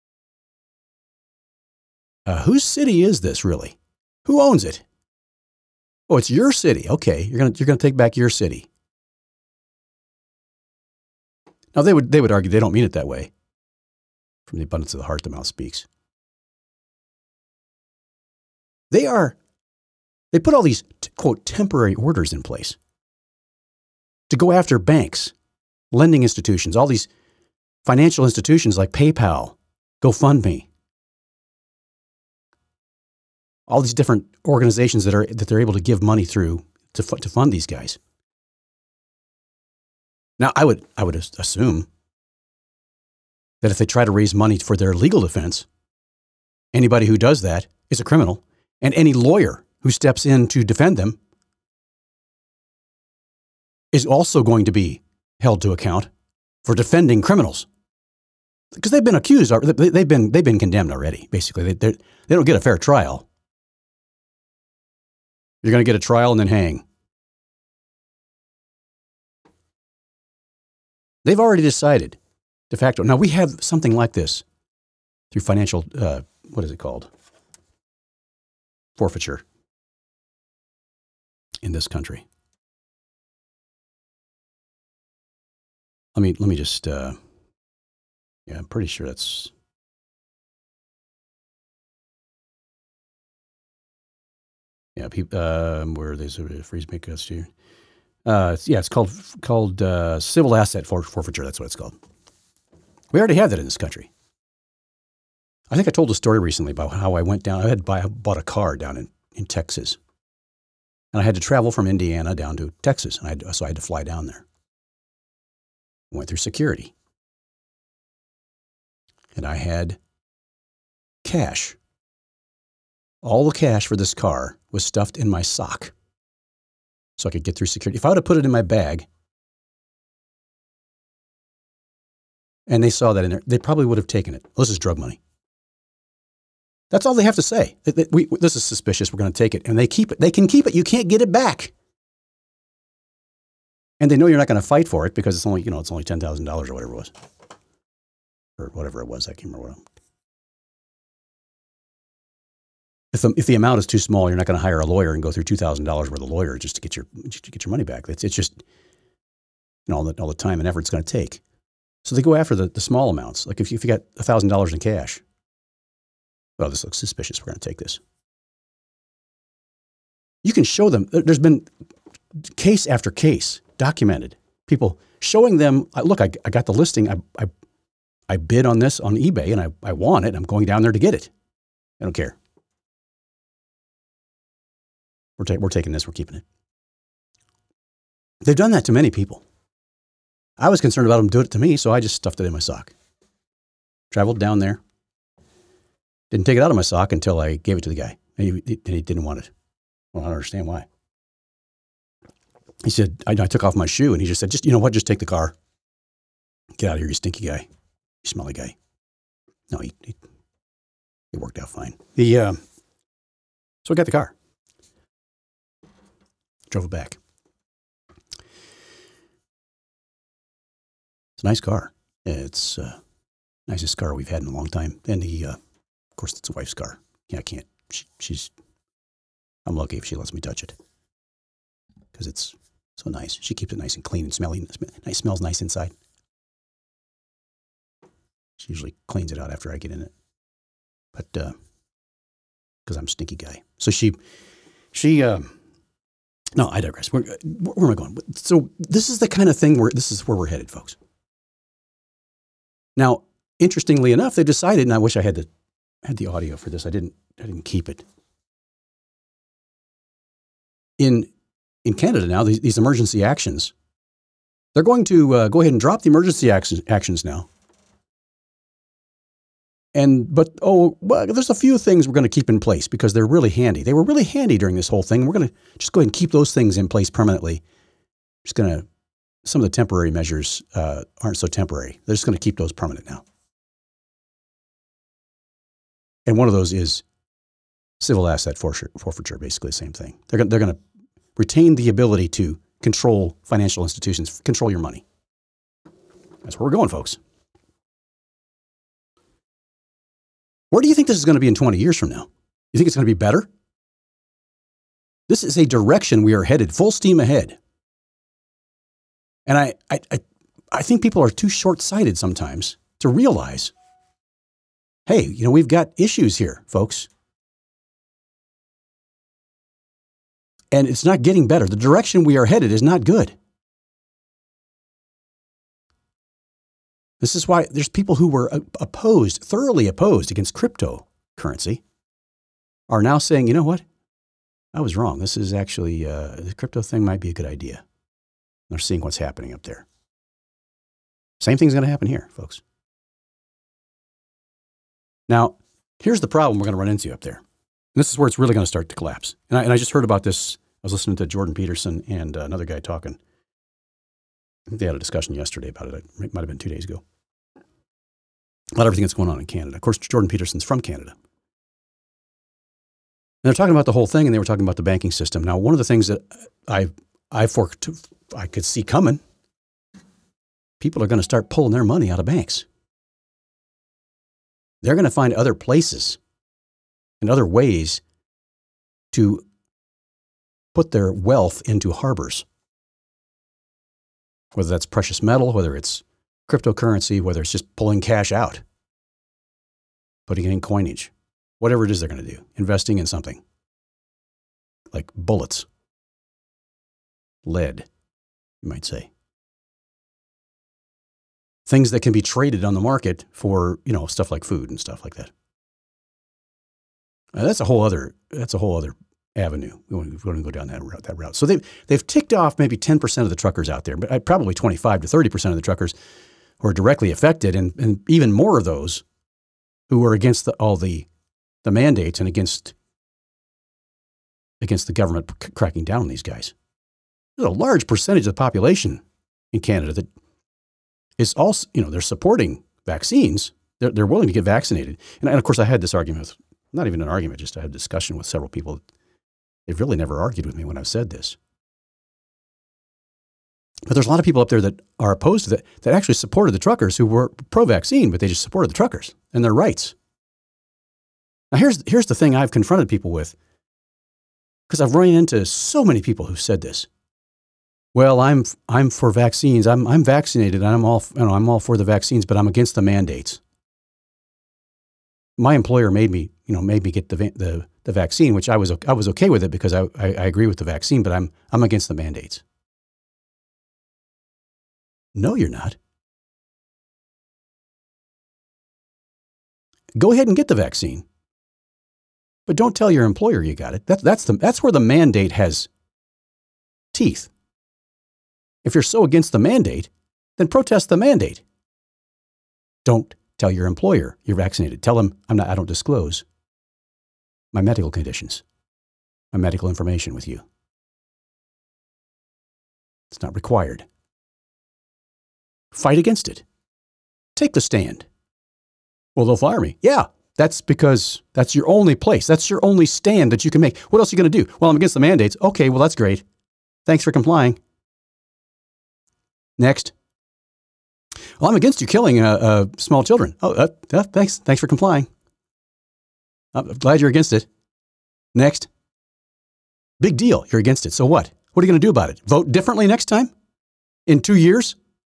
Whose city is this, really? Who owns it? Oh, it's your city. Okay, you're going to take back your city. Now, they would argue they don't mean it that way. From the abundance of the heart, the mouth speaks. They put all these, quote, temporary orders in place to go after banks, lending institutions, all these financial institutions like PayPal, GoFundMe, all these different organizations that they're able to give money through to fund these guys. Now, I would assume that if they try to raise money for their legal defense, anybody who does that is a criminal, and any lawyer who steps in to defend them is also going to be held to account for defending criminals, because they've been accused. They've been condemned already. Basically, they don't get a fair trial. You're going to get a trial and then hang. They've already decided, de facto. Now, we have something like this through financial, what is it called? Forfeiture in this country. Let me just, I'm pretty sure that's, where there's a freeze make us here. It's called civil asset forfeiture. That's what it's called. We already have that in this country. I think I told a story recently about how I went down. I bought a car down in Texas, and I had to travel from Indiana down to Texas, and so I had to fly down there. Went through security, and I had cash. All the cash for this car was stuffed in my sock, so I could get through security. If I would have put it in my bag, and they saw that in there, they probably would have taken it. This is drug money. That's all they have to say. This is suspicious. We're going to take it. And they keep it. They can keep it. You can't get it back. And they know you're not going to fight for it because it's only $10,000 or whatever it was. Or whatever it was. I can't remember what. If the amount is too small, you're not going to hire a lawyer and go through $2,000 worth of lawyer just to get your money back. It's just all the time and effort it's going to take. So they go after the small amounts. Like if you got $1,000 in cash. Well, this looks suspicious. We're going to take this. You can show them. There's been case after case documented. People showing them, look, I got the listing. I bid on this on eBay and I want it. I'm going down there to get it. I don't care. We're taking this. We're keeping it. They've done that to many people. I was concerned about them doing it to me, so I just stuffed it in my sock. Traveled down there. Didn't take it out of my sock until I gave it to the guy. And he didn't want it. Well, I don't understand why. He said, I took off my shoe, and he just said, you know what, just take the car. Get out of here, you stinky guy. You smelly guy. No, he worked out fine. So I got the car. Drove it back. It's a nice car. It's nicest car we've had in a long time. And of course, it's a wife's car. Yeah, I can't. I'm lucky if she lets me touch it because it's so nice. She keeps it nice and clean and smelly. It smells nice inside. She usually cleans it out after I get in it, but because I'm a stinky guy. So no, I digress. Where am I going? So this is the kind of thing where we're headed, folks. Now, interestingly enough, they decided, and I wish I had the audio for this. I didn't keep it. In Canada now, these emergency actions, they're going to go ahead and drop the emergency actions now. But there's a few things we're going to keep in place because they're really handy. They were really handy during this whole thing. We're going to just go ahead and keep those things in place permanently. Some of the temporary measures aren't so temporary. They're just going to keep those permanent now. And one of those is civil asset forfeiture, basically the same thing. They're going to retain the ability to control financial institutions, control your money. That's where we're going, folks. Where do you think this is going to be in 20 years from now? You think it's going to be better? This is a direction we are headed, full steam ahead. And I think people are too short-sighted sometimes to realize, hey, we've got issues here, folks. And it's not getting better. The direction we are headed is not good. This is why there's people who were thoroughly opposed against cryptocurrency, are now saying, you know what? I was wrong. This is actually, the crypto thing might be a good idea. They're seeing what's happening up there. Same thing's going to happen here, folks. Now, here's the problem we're going to run into up there. And this is where it's really going to start to collapse. And I just heard about this. I was listening to Jordan Peterson and another guy talking. I think they had a discussion yesterday about it. It might have been 2 days ago. About everything that's going on in Canada. Of course, Jordan Peterson's from Canada. And they're talking about the whole thing, and they were talking about the banking system. Now, one of the things that I could see coming, people are going to start pulling their money out of banks. They're going to find other places and other ways to put their wealth into harbors. Whether that's precious metal, whether it's cryptocurrency, whether it's just pulling cash out, putting it in coinage, whatever it is they're going to do, investing in something like bullets, lead, you might say. Things that can be traded on the market for, stuff like food and stuff like that. That's a whole other avenue. We want to go down that route. So they've ticked off maybe 10% of the truckers out there, but probably 25 to 30% of the truckers who are directly affected, and even more of those who are against all the mandates and against the government cracking down on these guys. There's a large percentage of the population in Canada that is also, they're supporting vaccines. They're willing to get vaccinated. And of course, I had this argument not even an argument, just I had a discussion with several people. They've really never argued with me when I've said this. But there's a lot of people up there that are opposed to that actually supported the truckers who were pro-vaccine, but they just supported the truckers and their rights. Now, here's the thing I've confronted people with, because I've run into so many people who've said this. Well, I'm for vaccines. I'm vaccinated. I'm all for the vaccines, but I'm against the mandates. My employer made me get the vaccine, which I was okay with it because I agree with the vaccine, but I'm against the mandates. No, you're not. Go ahead and get the vaccine, but don't tell your employer you got it. That's where the mandate has teeth. If you're so against the mandate, then protest the mandate. Don't tell your employer you're vaccinated. Tell them I don't disclose my medical conditions, my medical information with you. It's not required. Fight against it. Take the stand. Well, they'll fire me. Yeah, that's because that's your only place. That's your only stand that you can make. What else are you going to do? Well, I'm against the mandates. Okay, well, that's great. Thanks for complying. Next. Well, I'm against you killing small children. Oh, thanks. Thanks for complying. I'm glad you're against it. Next. Big deal. You're against it. So what? What are you going to do about it? Vote differently next time? In 2 years?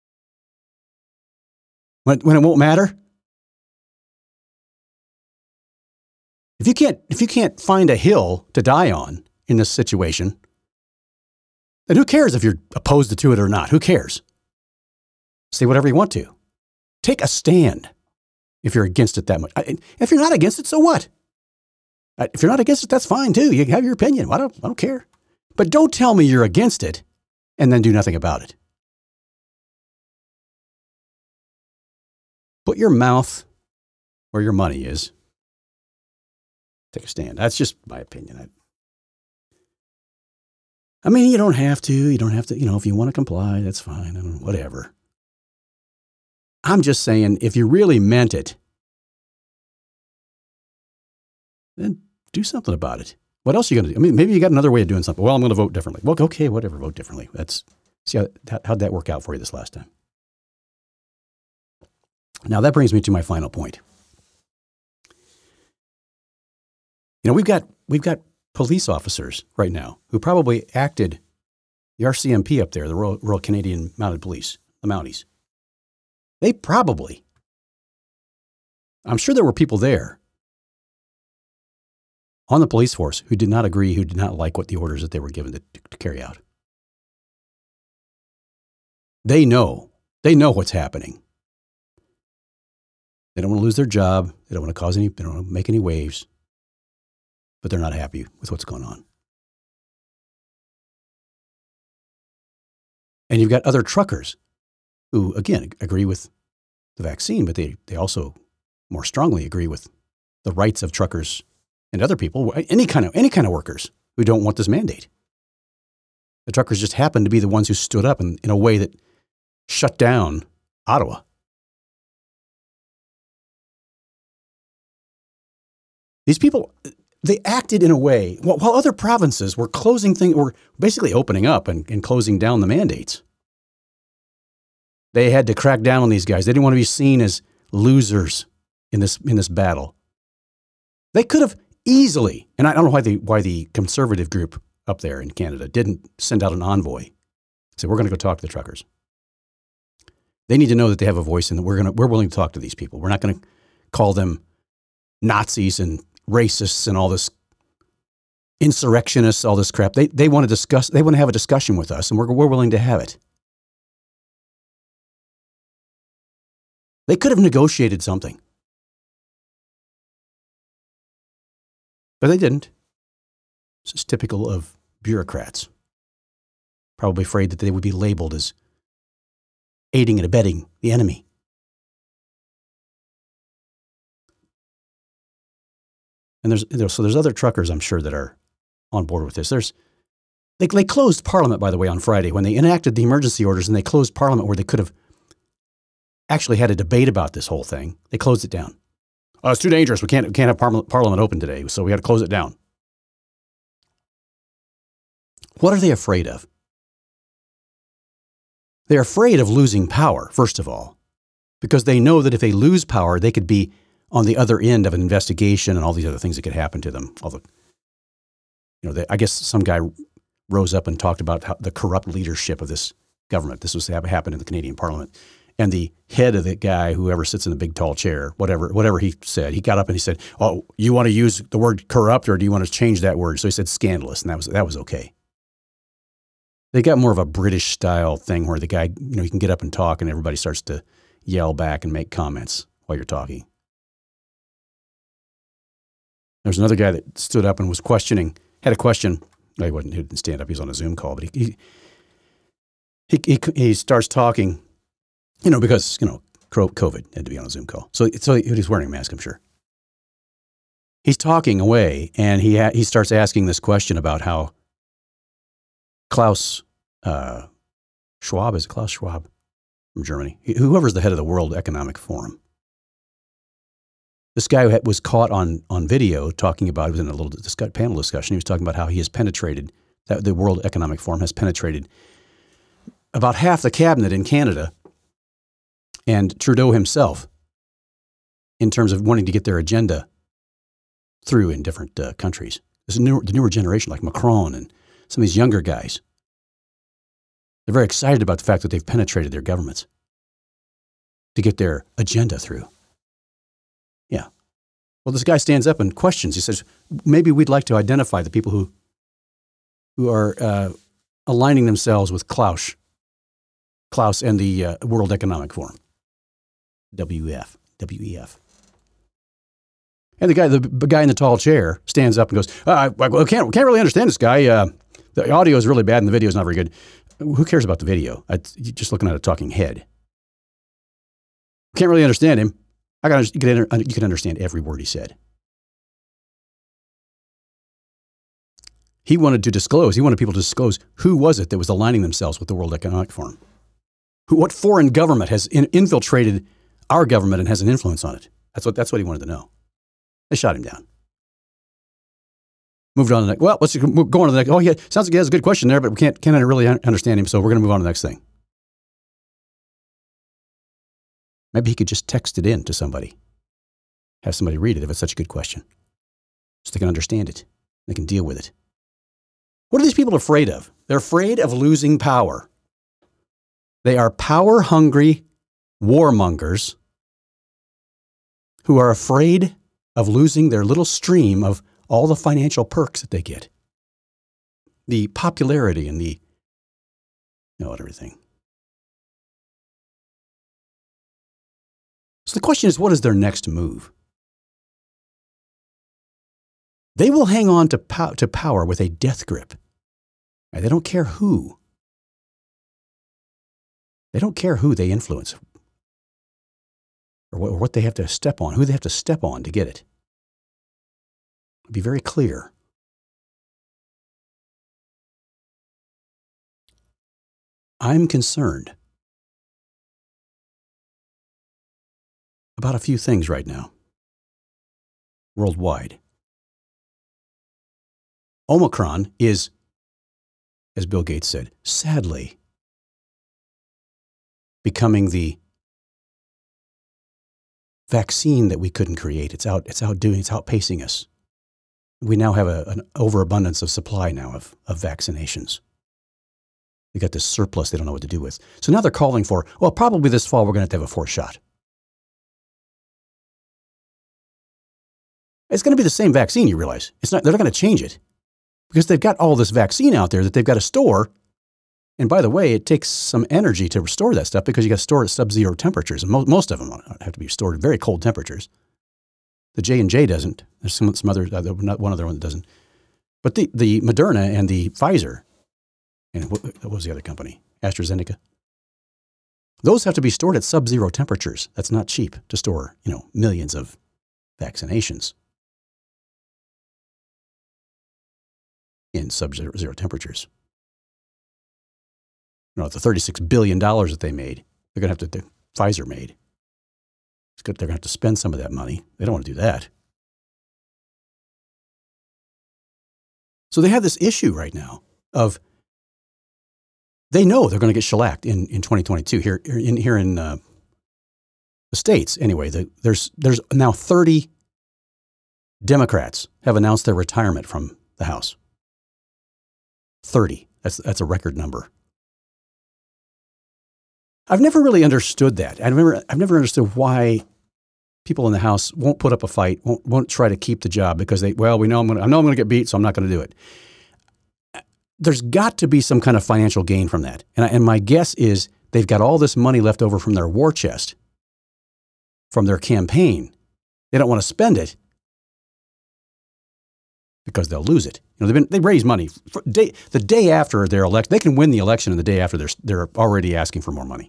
When it won't matter? If you can't find a hill to die on in this situation, then who cares if you're opposed to it or not? Who cares? Say whatever you want to. Take a stand if you're against it that much. If you're not against it, so what? If you're not against it, that's fine too. You can have your opinion. I don't care. But don't tell me you're against it and then do nothing about it. Put your mouth where your money is. Take a stand. That's just my opinion. I mean, you don't have to. You don't have to. If you want to comply, that's fine. Whatever. I'm just saying, if you really meant it, then do something about it. What else are you going to do? I mean, maybe you got another way of doing something. Well, I'm going to vote differently. Well, okay, whatever, vote differently. See how'd that work out for you this last time? Now, that brings me to my final point. We've got police officers right now who probably acted, the RCMP up there, the Royal Canadian Mounted Police, the Mounties. They probably, I'm sure there were people there on the police force who did not agree, who did not like what the orders that they were given to carry out. They know what's happening. They don't want to lose their job. They don't want to make any waves, but they're not happy with what's going on. And you've got other truckers who, again, agree with the vaccine, but they also more strongly agree with the rights of truckers and other people, any kind of workers who don't want this mandate. The truckers just happened to be the ones who stood up in a way that shut down Ottawa. These people, they acted in a way, while other provinces were were basically opening up and closing down the mandates. They had to crack down on these guys. They didn't want to be seen as losers in this battle. They could have easily, and I don't know why the conservative group up there in Canada didn't send out an envoy. Say, we're going to go talk to the truckers. They need to know that they have a voice and that we're willing to talk to these people. We're not going to call them Nazis and racists and all this insurrectionists, all this crap. They want to discuss. They want to have a discussion with us, and we're willing to have it. They could have negotiated something. But they didn't. This is typical of bureaucrats. Probably afraid that they would be labeled as aiding and abetting the enemy. And there's other truckers, I'm sure, that are on board with this. They closed Parliament, by the way, on Friday when they enacted the emergency orders, and they closed Parliament where they could have actually had a debate about this whole thing. They closed it down. It's too dangerous. We can't have Parliament open today, so we had to close it down. What are they afraid of? They're afraid of losing power, first of all, because they know that if they lose power, they could be on the other end of an investigation and all these other things that could happen to them. I guess some guy rose up and talked about the corrupt leadership of this government. This was happened in the Canadian Parliament. And the head of the guy, whoever sits in the big tall chair, whatever he said, he got up and he said, "Oh, you want to use the word corrupt, or do you want to change that word?" So he said scandalous, and that was okay. They got more of a British style thing where the guy, you can get up and talk, and everybody starts to yell back and make comments while you're talking. There's another guy that stood up and was had a question. He didn't stand up. He was on a Zoom call, but he starts talking, because, COVID had to be on a Zoom call. So he's wearing a mask, I'm sure. He's talking away, and he starts asking this question about how Klaus Schwab from Germany, whoever's the head of the World Economic Forum. This guy was caught on video talking about, he was in a little panel discussion. He was talking about how he has penetrated, that the World Economic Forum has penetrated about half the cabinet in Canada and Trudeau himself in terms of wanting to get their agenda through in different countries. The newer generation, like Macron and some of these younger guys, they're very excited about the fact that they've penetrated their governments to get their agenda through. Yeah. Well, this guy stands up and questions. He says, maybe we'd like to identify the people who are aligning themselves with Klaus and the World Economic Forum, WEF. And the guy in the tall chair stands up and goes, we can't really understand this guy. The audio is really bad and the video is not very good. Who cares about the video? You're just looking at a talking head. Can't really understand him. You can understand every word he said. He wanted people to disclose who was it that was aligning themselves with the World Economic Forum. What foreign government has infiltrated our government and has an influence on it? That's what he wanted to know. They shot him down. Moved on to the next. Well, let's go on to the next. Oh, yeah, sounds like he has a good question there, but we can't really understand him, so we're going to move on to the next thing. Maybe he could just text it in to somebody. Have somebody read it if it's such a good question. So they can understand it. They can deal with it. What are these people afraid of? They're afraid of losing power. They are power-hungry warmongers who are afraid of losing their little stream of all the financial perks that they get. The popularity and everything. So the question is, what is their next move? They will hang on to power with a death grip. Right? They don't care who. They don't care who they influence or what they have to step on, who they have to step on to get it. Be very clear. I'm concerned about a few things right now, worldwide. Omicron is, as Bill Gates said, sadly becoming the vaccine that we couldn't create. It's outpacing us. We now have an overabundance of supply now of vaccinations. We got this surplus they don't know what to do with. So now they're calling for, probably this fall we're going to have a fourth shot. It's going to be the same vaccine, you realize. They're not going to change it because they've got all this vaccine out there that they've got to store And by the way, it takes some energy to restore that stuff because you got to store it at sub-zero temperatures. And most of them have to be stored at very cold temperatures. The J&J doesn't. There's some other, one other one that doesn't. But the Moderna and the Pfizer, and what was the other company? AstraZeneca. Those have to be stored at sub-zero temperatures. That's not cheap to store, millions of vaccinations in sub-zero temperatures. The $36 billion that they made, Pfizer made. They're going to have to spend some of that money. They don't want to do that. So they have this issue right now of they know they're going to get shellacked in 2022 here in the States. Anyway, there's now 30 Democrats have announced their retirement from the House. 30. That's a record number. I've never really understood that. I've never understood why people in the House won't put up a fight, won't try to keep the job because we know I'm going to get beat, so I'm not going to do it. There's got to be some kind of financial gain from that. And my guess is they've got all this money left over from their war chest, from their campaign. They don't want to spend it because they'll lose it. They raise money the day after they're elected. They can win the election, and the day after they're already asking for more money.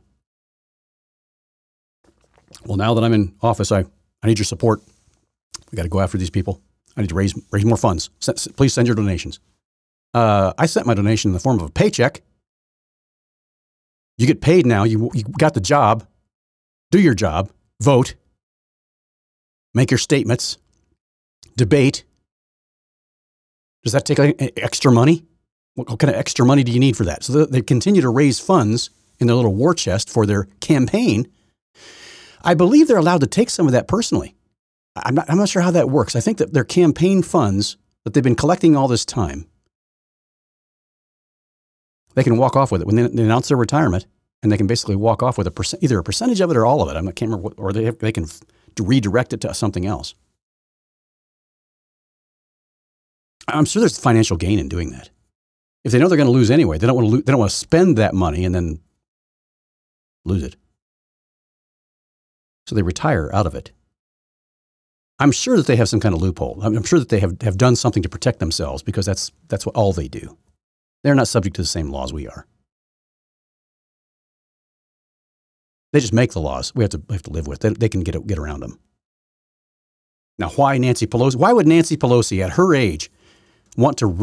Well, now that I'm in office, I need your support. We got to go after these people. I need to raise more funds. Please send your donations. I sent my donation in the form of a paycheck. You get paid now. You got the job. Do your job. Vote. Make your statements. Debate. Does that take extra money? What kind of extra money do you need for that? So they continue to raise funds in their little war chest for their campaign. I believe they're allowed to take some of that personally. I'm not sure how that works. I think that their campaign funds that they've been collecting all this time, they can walk off with it when they announce their retirement, and they can basically walk off with either a percentage of it or all of it. I can't remember or they can redirect it to something else. I'm sure there's financial gain in doing that. If they know they're going to lose anyway, they don't want to spend that money and then lose it. So they retire out of it. I'm sure that they have some kind of loophole. I'm sure that they have done something to protect themselves because that's what all they do. They're not subject to the same laws we are. They just make the laws. We have to live with. They can get around them. Now, why Nancy Pelosi? Why would Nancy Pelosi at her age want to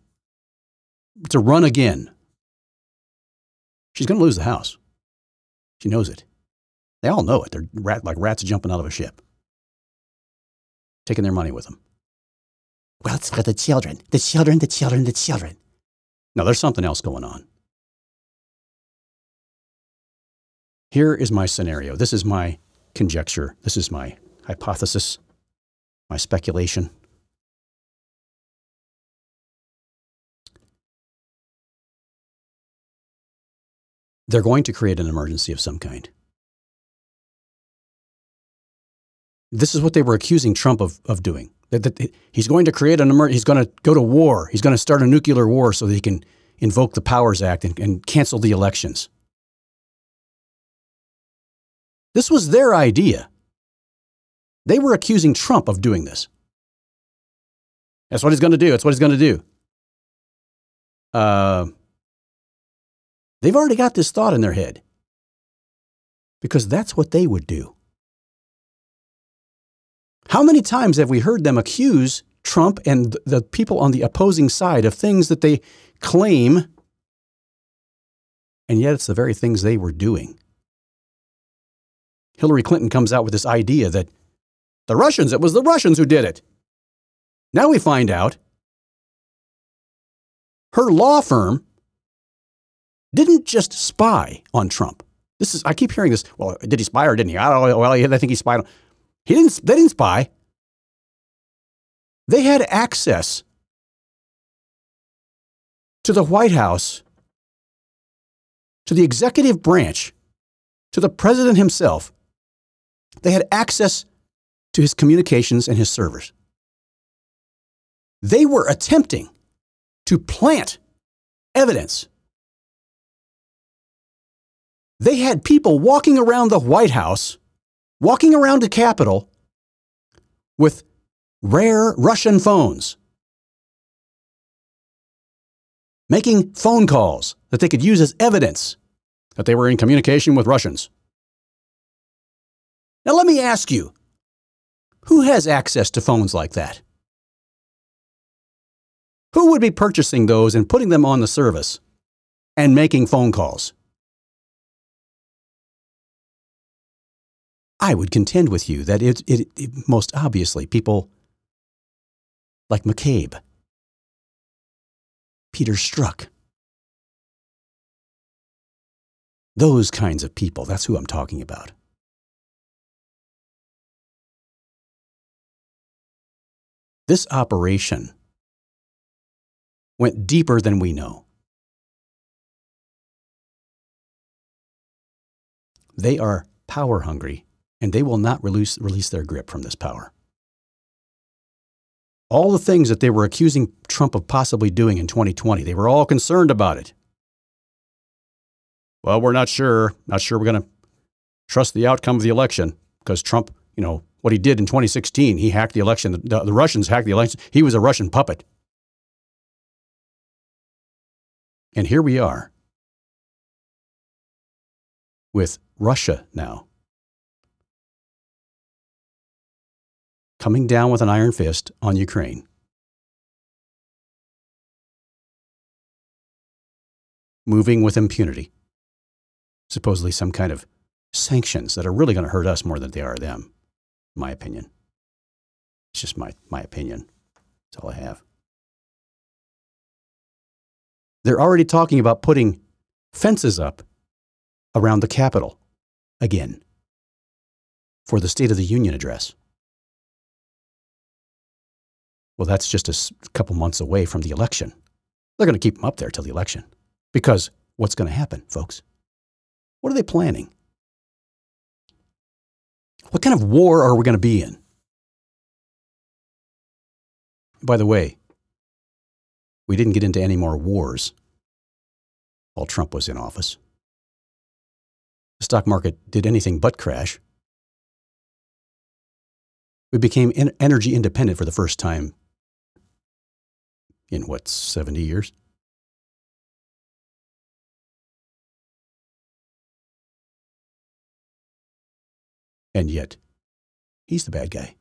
run again? She's going to lose the House. She knows it. They all know it. They're like rats jumping out of a ship, taking their money with them. Well, it's for the children. The children, the children, the children. No, there's something else going on. Here is my scenario. This is my conjecture. This is my hypothesis, my speculation. They're going to create an emergency of some kind. This is what they were accusing Trump of doing. That he's going to create an emergency. He's going to go to war. He's going to start a nuclear war so that he can invoke the Powers Act and cancel the elections. This was their idea. They were accusing Trump of doing this. That's what he's going to do. That's what he's going to do. They've already got this thought in their head because that's what they would do. How many times have we heard them accuse Trump and the people on the opposing side of things that they claim, and yet it's the very things they were doing? Hillary Clinton comes out with this idea that it was the Russians who did it. Now we find out her law firm didn't just spy on Trump. I keep hearing this. Well, did he spy or didn't he? I don't know. Well, I think he spied. They didn't spy. They had access to the White House, to the executive branch, to the president himself. They had access to his communications and his servers. They were attempting to plant evidence They had people walking around the White House, walking around the Capitol with rare Russian phones, making phone calls that they could use as evidence that they were in communication with Russians. Now let me ask you, who has access to phones like that? Who would be purchasing those and putting them on the service and making phone calls? I would contend with you that it most obviously people like McCabe, Peter Strzok, those kinds of people, that's who I'm talking about. This operation went deeper than we know. They are power hungry, and they will not release their grip from this power. All the things that they were accusing Trump of possibly doing in 2020, they were all concerned about it. Well, we're not sure we're going to trust the outcome of the election because Trump, what he did in 2016, he hacked the election. The Russians hacked the election. He was a Russian puppet. And here we are with Russia now coming down with an iron fist on Ukraine. Moving with impunity. Supposedly some kind of sanctions that are really going to hurt us more than they are them, in my opinion. It's just my opinion. That's all I have. They're already talking about putting fences up around the Capitol again for the State of the Union address. Well, that's just a couple months away from the election. They're going to keep them up there till the election. Because what's going to happen, folks? What are they planning? What kind of war are we going to be in? By the way, we didn't get into any more wars while Trump was in office. The stock market did anything but crash. We became energy independent for the first time in 70 years? And yet, he's the bad guy.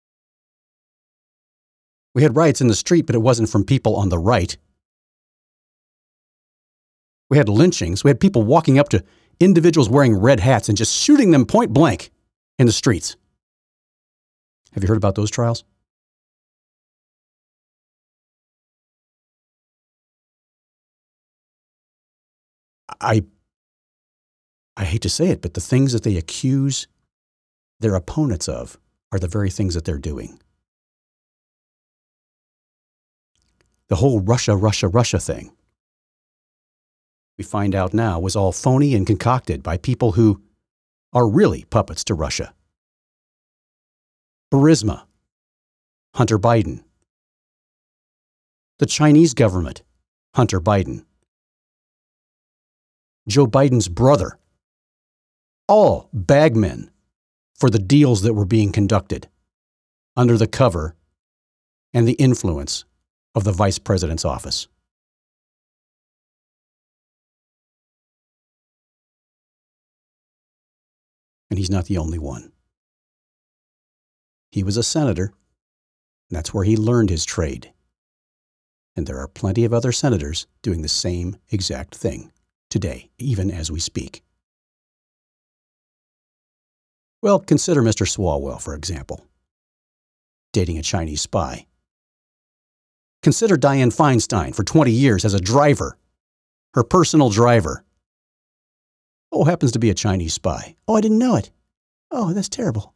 We had riots in the street, but it wasn't from people on the right. We had lynchings. We had people walking up to individuals wearing red hats and just shooting them point blank in the streets. Have you heard about those trials? I hate to say it, but the things that they accuse their opponents of are the very things that they're doing. The whole Russia thing, we find out now, was all phony and concocted by people who are really puppets to Russia. Burisma, Hunter Biden. The Chinese government, Hunter Biden. Joe Biden's brother. All bagmen for the deals that were being conducted under the cover and the influence of the vice president's office. And he's not the only one. He was a senator, and that's where he learned his trade. And there are plenty of other senators doing the same exact thing today, even as we speak. Well, consider Mr. Swalwell, for example, dating a Chinese spy. Consider Dianne Feinstein for 20 years as a driver, her personal driver. Oh, happens to be a Chinese spy. Oh, I didn't know it. Oh, that's terrible.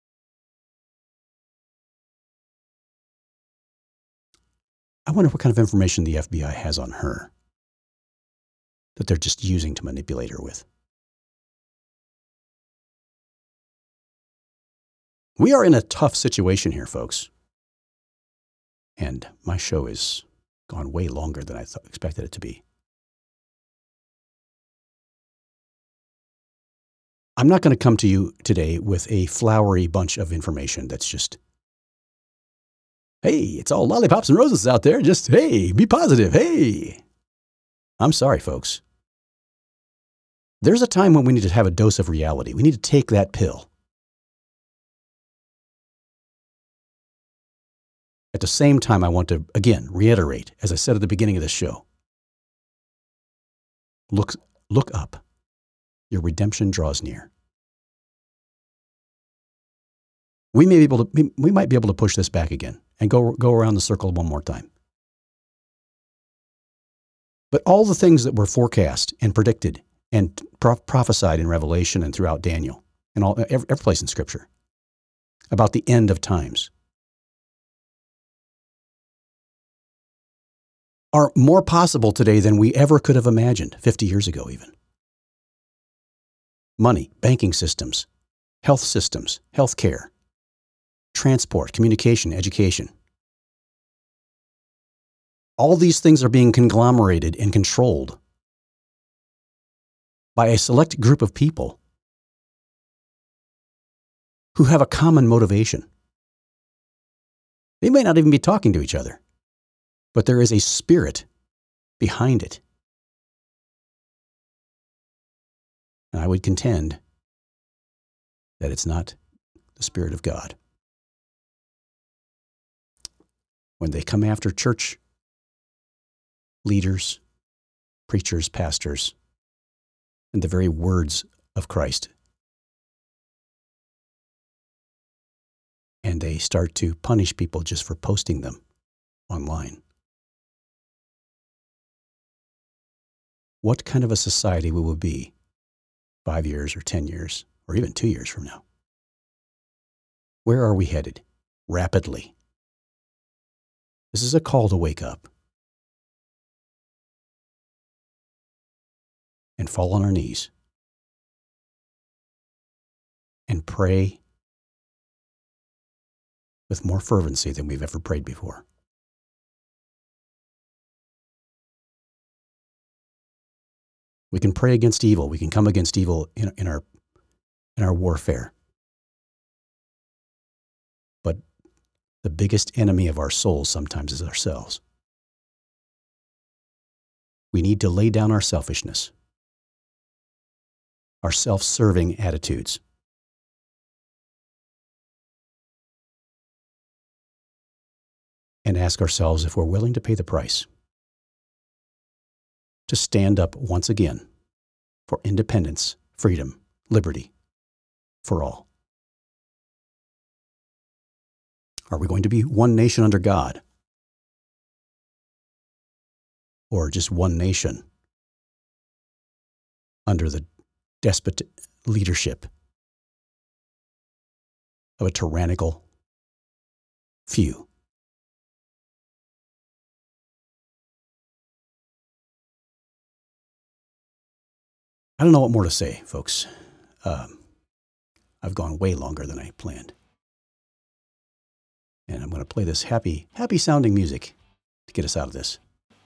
I wonder what kind of information the FBI has on her that they're just using to manipulate her with. We are in a tough situation here, folks. And my show has gone way longer than I expected it to be. I'm not going to come to you today with a flowery bunch of information that's just, hey, it's all lollipops and roses out there. Just, hey, be positive. Hey. I'm sorry, folks. There's a time when we need to have a dose of reality. We need to take that pill. At the same time, I want to, again, reiterate, as I said at the beginning of this show, look up. Your redemption draws near. We might be able to push this back again and go around the circle one more time. But all the things that were forecast and predicted and prophesied in Revelation and throughout Daniel and every place in Scripture about the end of times are more possible today than we ever could have imagined 50 years ago even. Money, banking systems, health systems, healthcare, transport, communication, education. All these things are being conglomerated and controlled by a select group of people who have a common motivation. They may not even be talking to each other, but there is a spirit behind it. And I would contend that it's not the Spirit of God. When they come after church leaders, preachers, pastors, and the very words of Christ, and they start to punish people just for posting them online, what kind of a society we will be 5 years or 10 years or even 2 years from now? Where are we headed? Rapidly. This is a call to wake up and fall on our knees and pray with more fervency than we've ever prayed before. We can pray against evil. We can come against evil in our warfare. But the biggest enemy of our souls sometimes is ourselves. We need to lay down our selfishness, our self-serving attitudes, and ask ourselves if we're willing to pay the price to stand up once again for independence, freedom, liberty for all. Are we going to be one nation under God? Or just one nation under the despot leadership of a tyrannical few? I don't know what more to say, folks. I've gone way longer than I planned. And I'm going to play this happy sounding music to get us out of this.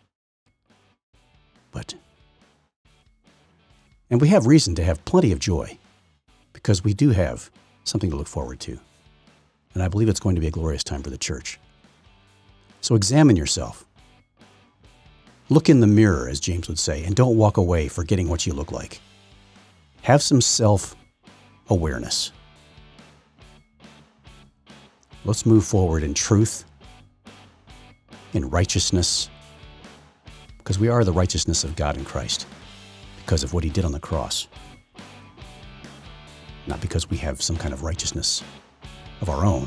And we have reason to have plenty of joy because we do have something to look forward to. And I believe it's going to be a glorious time for the church. So examine yourself. Look in the mirror, as James would say, and don't walk away forgetting what you look like. Have some self-awareness. Let's move forward in truth, in righteousness, because we are the righteousness of God in Christ, because of what He did on the cross. Not because we have some kind of righteousness of our own,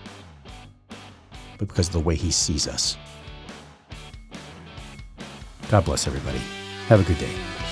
but because of the way He sees us. God bless everybody. Have a good day.